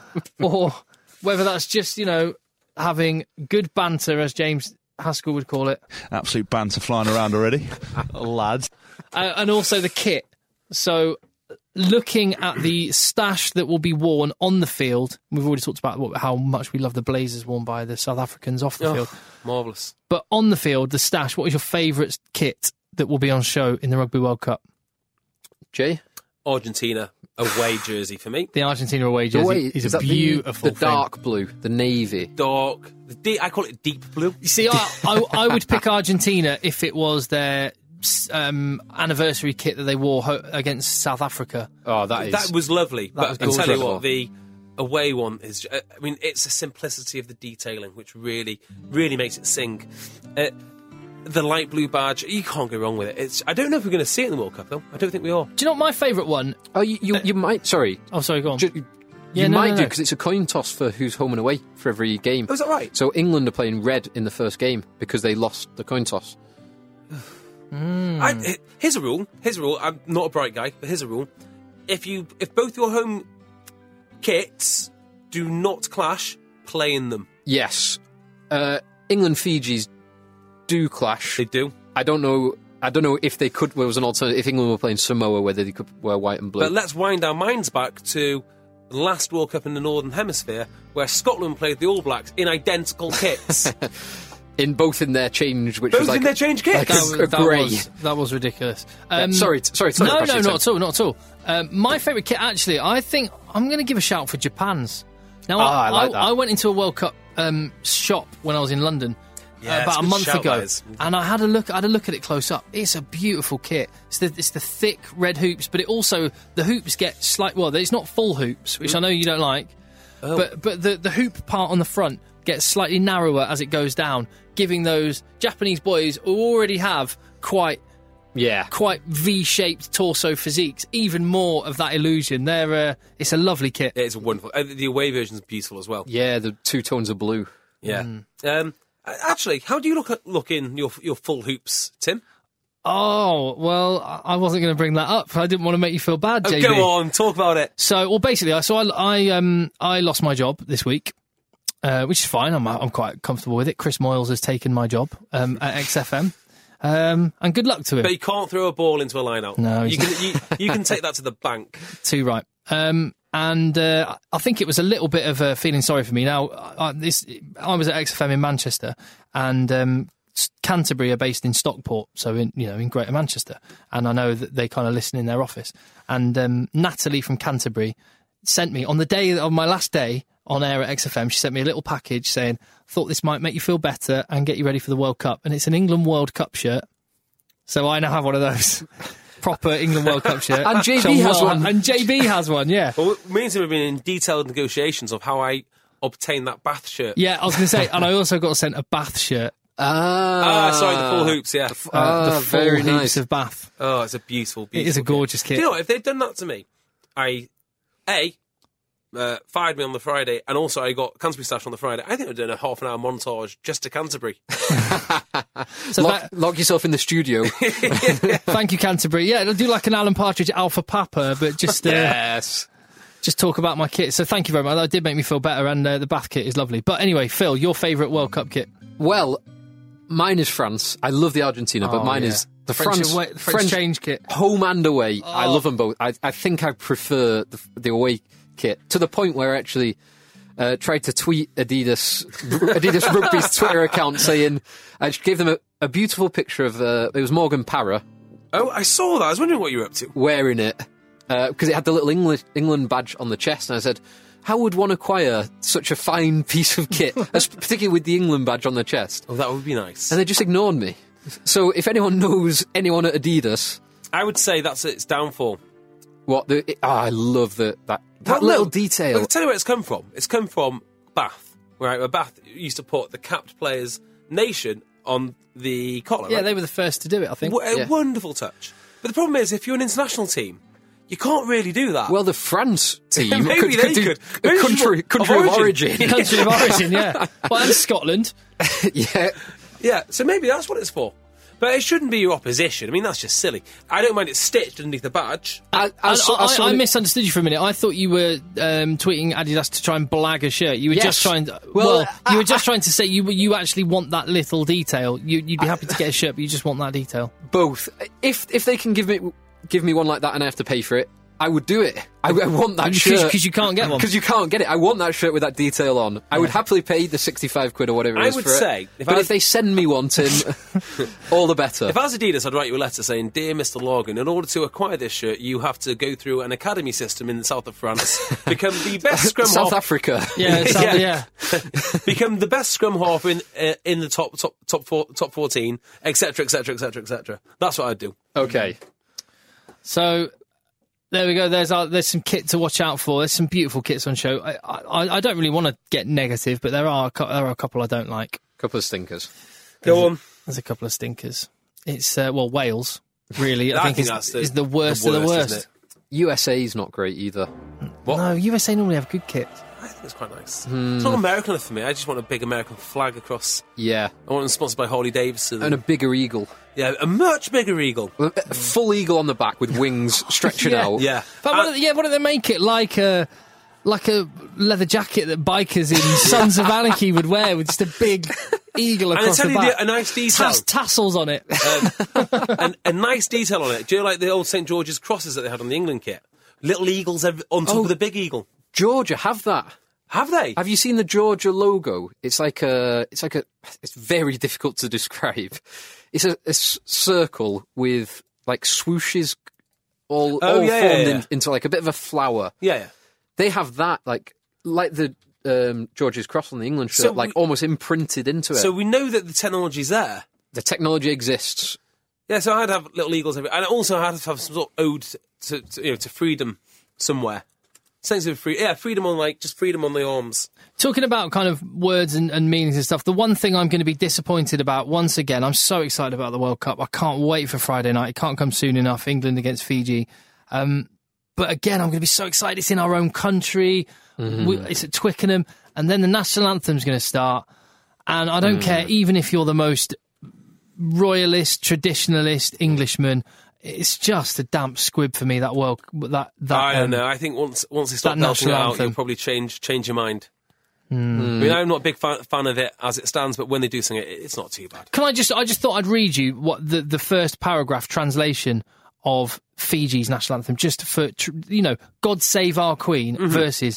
or whether that's just you know having good banter, as James Haskell would call it. Absolute banter flying around already. Lads. Uh, and also the kit. So, looking at the stash that will be worn on the field, we've already talked about what, how much we love the blazers worn by the South Africans off the Oh, field. marvellous. But on the field, the stash, what is your favourite kit that will be on show in the Rugby World Cup? Jay? Argentina away jersey for me. The Argentina away The jersey way- is, is a that the- beautiful The, thing. dark blue, the navy. Dark. The deep, I call it deep blue. You see, I, I, I would pick Argentina if it was their um, anniversary kit that they wore ho- against South Africa. Oh, that is That was lovely. That but was I tell you incredible. what, the away one is. I mean, it's the simplicity of the detailing which really, really makes it sing. Uh, the light blue badge, you can't go wrong with it. It's. I don't know if we're going to see it in the World Cup though. I don't think we are. Do you know what my favourite one? Oh, you, you, you might. Sorry. Oh, sorry, go on. Ju- You Yeah, no, might no, do no. because it's a coin toss for who's home and away for every game. Oh, is that right? So England are playing red in the first game because they lost the coin toss. I, he- here's a rule. Here's a rule. I'm not a bright guy, but here's a rule. If you, if both your home kits do not clash, play in them. Yes, uh, England Fiji's do clash. They do. I don't know. I don't know if they could. There was an alternative. If England were playing Samoa, whether they could wear white and blue. But let's wind our minds back to the last World Cup in the Northern Hemisphere, where Scotland played the All Blacks in identical kits. in both in their change, which Both was like in their change kits. like That a, was, a that, grey. was, that was ridiculous. Yeah, Um, sorry, t- sorry, sorry. no, Crash, no, it's not on. at all, not at all. Um, my favourite kit, actually, I think I'm going to give a shout for Japan's. Now, Ah, I like that. I went into a World Cup um, shop when I was in London Yeah, uh, it's about a a good month shout, ago, that is. and I had a look. I had a look at it close up. It's a beautiful kit. It's the it's the thick red hoops, but it also the hoops get slight. Well, it's not full hoops, which I know you don't like, Oh. but but the the hoop part on the front gets slightly narrower as it goes down, giving those Japanese boys who already have quite. Yeah, quite V-shaped torso physiques, even more of that illusion. They're, uh, it's a lovely kit. It's wonderful. Uh, the away version's beautiful as well. yeah. The two tones of blue. Yeah. Mm. Um, actually, how do you look at look in your your full hoops, Tim? Oh, well, I I wasn't going to bring that up. I didn't want to make you feel bad, Oh, J B. go on, talk about it. So, well, basically, I so I, I um I lost my job this week, uh, which is fine. I'm I'm quite comfortable with it. Chris Moyles has taken my job um, at X F M, um, and good luck to him. But you can't throw a ball into a line out. No, you he's- can. You, you can take that to the bank. Too right. Um, and uh, I think it was a little bit of a feeling sorry for me. Now, I, this I was at X F M in Manchester, and um, Canterbury are based in Stockport, so in you know in Greater Manchester, and I know that they kind of listen in their office. And um, Natalie from Canterbury sent me on the day of my last day on air at X F M. She sent me a little package saying, "Thought this might make you feel better and get you ready for the World Cup." And it's an England World Cup shirt, so I now have one of those. Proper England World Cup shirt. And J B Sean has Well- one. And J B has one, yeah. Well, me and Tim have been in detailed negotiations of how I obtained that Bath shirt. Yeah, I was going to say, and I also got sent a Bath shirt. Ah, Ah, sorry, the full hoops. Yeah. Uh, Ah, the full very hoops nice. of Bath. Oh, it's a beautiful, beautiful. It is a kit. gorgeous Do kit. you know what? If they'd done that to me, I a uh, fired me on the Friday, and also I got Canterbury stash on the Friday. I think I'd done a half an hour montage just to Canterbury. So Lock, tha- lock yourself in the studio. thank you, Canterbury. Yeah, it'll do like an Alan Partridge Alpha Papa, but just uh, yes. just talk about my kit. So thank you very much. That did make me feel better, and uh, the Bath kit is lovely. But anyway, Phil, your favourite World Cup kit? Well, mine is France. I love the Argentina, but Oh, mine yeah. is the French France, away- French change kit. home and away. I Oh. love them both. I, I think I prefer the, the away kit to the point where I actually uh, tried to tweet Adidas Adidas Rugby's Twitter account saying I gave them a, a beautiful picture of uh, it was Morgan Parra Oh, I saw that. I was wondering what you were up to. wearing it because it had the little English, England badge on the chest, and I said, how would one acquire such a fine piece of kit, as- particularly with the England badge on the chest? Oh, that would be nice. And they just ignored me. So if anyone knows anyone at Adidas, I would say that's its downfall. what the oh, I love the, that that Well, no, little detail. I'll tell you where it's come from. It's come from Bath, right? Where Bath used to put the capped players' nation on the collar. Yeah, right? they were the first to do it, I think. W- a Yeah. wonderful touch. But the problem is, if you're an international team, you can't really do that. Well, the France team Maybe could, they could do could. a Maybe country of country of origin. origin. Country of origin, yeah. Well, and Scotland. yeah, yeah, so maybe that's what it's for. But it shouldn't be your opposition. I mean, that's just silly. I don't mind it stitched underneath the badge. I, I, And saw, I, I, saw I it- misunderstood you for a minute. I thought you were um, tweeting Adidas to try and blag a shirt. You were Yes. just trying. To, Well, well, you were just trying to say you you actually want that little detail. You, you'd be happy to get a shirt, but you just want that detail. both. If if they can give me give me one like that and I have to pay for it, I would do it. I, I want that shirt. Because you can't get one. Because you can't get it. I want that shirt with that detail on. I would happily pay the sixty-five quid or whatever it I is would for say, it. if But I- if they send me one, Tim, all the better. If I was Adidas, I'd write you a letter saying, "Dear Mister Logan, in order to acquire this shirt, you have to go through an academy system in the south of France, become the best scrum South half, Africa. Yeah, it's yeah. yeah. become the best scrum half in uh, in the top top top four, top fourteen, et cetera, et cetera, et cetera, et cetera." That's what I'd do. Okay. So there we go. There's our, there's some kit to watch out for. There's some beautiful kits on show. I I, I don't really want to get negative, but there are a, cou- there are a couple I don't like. Couple of stinkers. Go on. There's a couple of stinkers. It's uh, well Wales, really. I, I think, think is, that's the- is the worst, the of the worst, worst. isn't U S A's not great either. What? No, U S A normally have good kit. I think it's quite nice. It's not American enough for me. I just want a big American flag across. Yeah. I want them sponsored by Harley Davidson. And a bigger eagle. yeah, a much bigger eagle. A full eagle on the back with wings stretching Yeah. out. Yeah. But Uh, why don't, yeah, why don't they make it like a like a leather jacket that bikers in Sons of Anarchy would wear with just a big eagle and I across tell the you back? the, a nice detail. Tas- tassels on it. and a nice detail on it. Do you know, like the old Saint George's crosses that they had on the England kit? Little eagles ev- on top Oh. of the big eagle. Georgia have that. Have they? Have you seen the Georgia logo? It's like a. It's like a. It's very difficult to describe. It's a, a s- circle with like swooshes, all, Oh, all yeah, formed yeah, yeah. In, into like a bit of a flower. yeah, yeah. They have that like like the um, George's cross on the England shirt, So like we- almost imprinted into it. So we know that the technology's there. the technology exists. Yeah, so I'd have little eagles everywhere. And I also had to have some sort of ode to, to, you know, to freedom somewhere. Sense of freedom. Yeah, freedom on, like, just freedom on the arms. Talking about kind of words and, and meanings and stuff, the one thing I'm going to be disappointed about, once again, I'm so excited about the World Cup. I can't wait for Friday night. It can't come soon enough. England against Fiji. Um, but again, I'm going to be so excited. It's in our own country. Mm-hmm. We, it's at Twickenham. And then the national anthem's going to start. And I don't Mm. care, even if you're the most royalist, traditionalist Englishman, it's just a damp squib for me, that world, that, that, I don't um, know. I think once once they start that belting it national out, anthem. you'll probably change change your mind. I mean, I'm not a big fan, fan of it as it stands, but when they do sing it, it's not too bad. Can I just, I just thought I'd read you what the, the first paragraph translation of Fiji's national anthem, just for, tr- you know, God Save Our Queen versus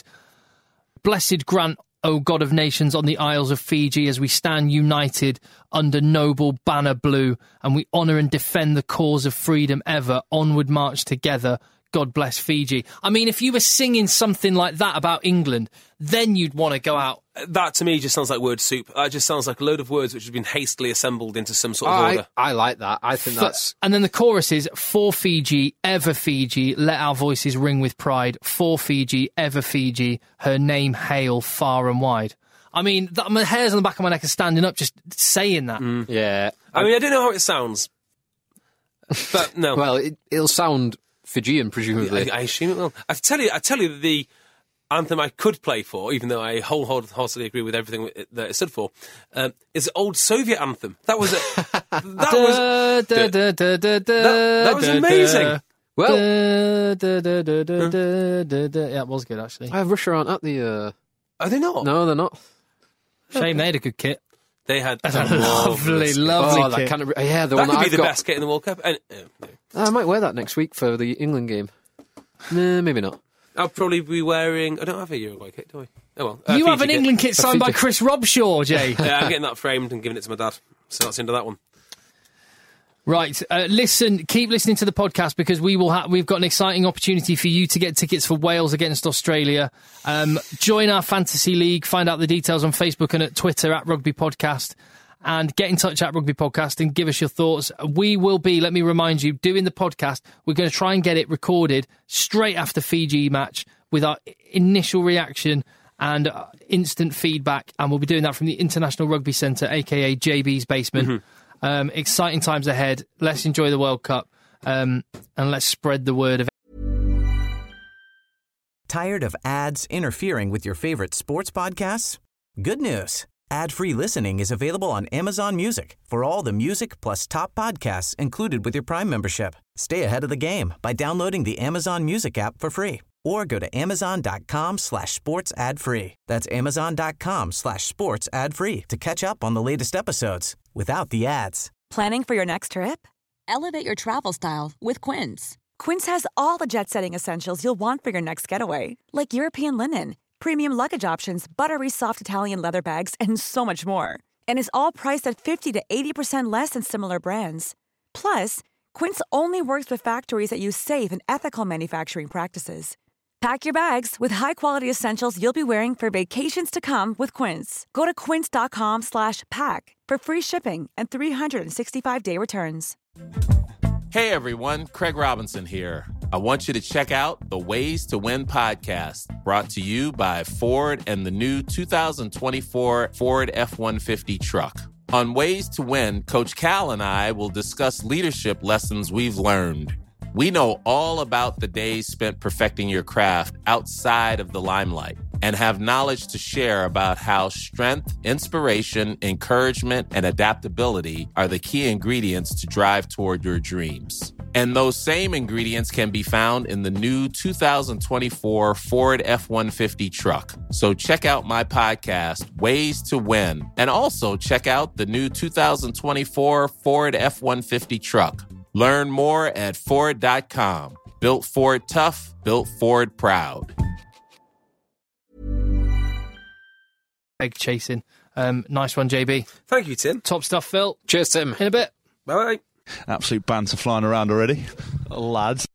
Blessed grant, O God of nations, on the Isles of Fiji as we stand united under noble banner blue, and we honour and defend the cause of freedom ever, onward march together, God bless Fiji. I mean, if you were singing something like that about England, then you'd want to go out. That to me just sounds like word soup. That just sounds like a load of words which have been hastily assembled into some sort of I, order. I like that. I think that's. And then the chorus is, for Fiji, ever Fiji, let our voices ring with pride. For Fiji, ever Fiji, her name hail far and wide. I mean, that, my hairs on the back of my neck are standing up just saying that. Yeah. I mean, I don't know how it sounds, but no. Well, it, it'll sound Fijian, presumably. I, I assume it will. I tell you, I tell you, the anthem I could play for, even though I wholeheartedly agree with everything that it stood for, um, is the old Soviet anthem. That was a, that was Da, da, da, da, da, that- that was da, amazing. da. Well, Da, da, da, da, da, da, da. Yeah, it was good, actually. uh, Russia aren't at the. Uh... Are they not? No, they're not. Shame they had a good kit. They had That's a lovely, lovely Oh, that kit. kind of. Yeah, the That one could that be I've the got. best kit in the World Cup. And, uh, no. I might wear that next week for the England game. Nah, maybe not. I'll probably be wearing. I don't have a Uruguay kit, do I? Oh well. uh, You have Fiji an kit. England kit signed by Fiji. Chris Robshaw, Jay. Yeah, I'm getting that framed and giving it to my dad. So that's into that one. Right, uh, listen, keep listening to the podcast because we will ha- we've got an exciting opportunity for you to get tickets for Wales against Australia. Um, join our fantasy league, find out the details on Facebook and at Twitter at Rugby Podcast, and get in touch at Rugby Podcast and give us your thoughts. We will be, let me remind you, doing the podcast. We're going to try and get it recorded straight after Fiji match with our initial reaction and uh, instant feedback, and we'll be doing that from the International Rugby Centre, aka J B's basement. Mm-hmm. Um, exciting times ahead. Let's enjoy the World Cup um, and let's spread the word of Tired of ads interfering with your favorite sports podcasts? Good news. Ad-free listening is available on Amazon Music for all the music plus top podcasts included with your Prime membership. Stay ahead of the game by downloading the Amazon Music app for free or go to amazon.com slash sports ad free. That's amazon.com slash sports ad free to catch up on the latest episodes without the ads. Planning for your next trip? Elevate your travel style with Quince. Quince has all the jet-setting essentials you'll want for your next getaway, like European linen, premium luggage options, buttery soft Italian leather bags, and so much more. And is all priced at fifty to eighty percent less than similar brands. Plus, Quince only works with factories that use safe and ethical manufacturing practices. Pack your bags with high-quality essentials you'll be wearing for vacations to come with Quince. Go to quince.com slash pack for free shipping and three sixty-five day returns. Hey everyone, Craig Robinson here. I want you to check out the Ways to Win podcast, brought to you by Ford and the new two thousand twenty-four Ford F one fifty truck. On Ways to Win, Coach Cal and I will discuss leadership lessons we've learned. We know all about the days spent perfecting your craft outside of the limelight and have knowledge to share about how strength, inspiration, encouragement, and adaptability are the key ingredients to drive toward your dreams. And those same ingredients can be found in the new two thousand twenty-four Ford F one fifty truck. So check out my podcast, Ways to Win, and also check out the new two thousand twenty-four Ford F one fifty truck. Learn more at Ford dot com. Built Ford tough, built Ford proud. Egg chasing. Um, nice one, J B. Thank you, Tim. Top stuff, Phil. Cheers, Tim. In a bit. Bye-bye. Absolute banter flying around already. Lads.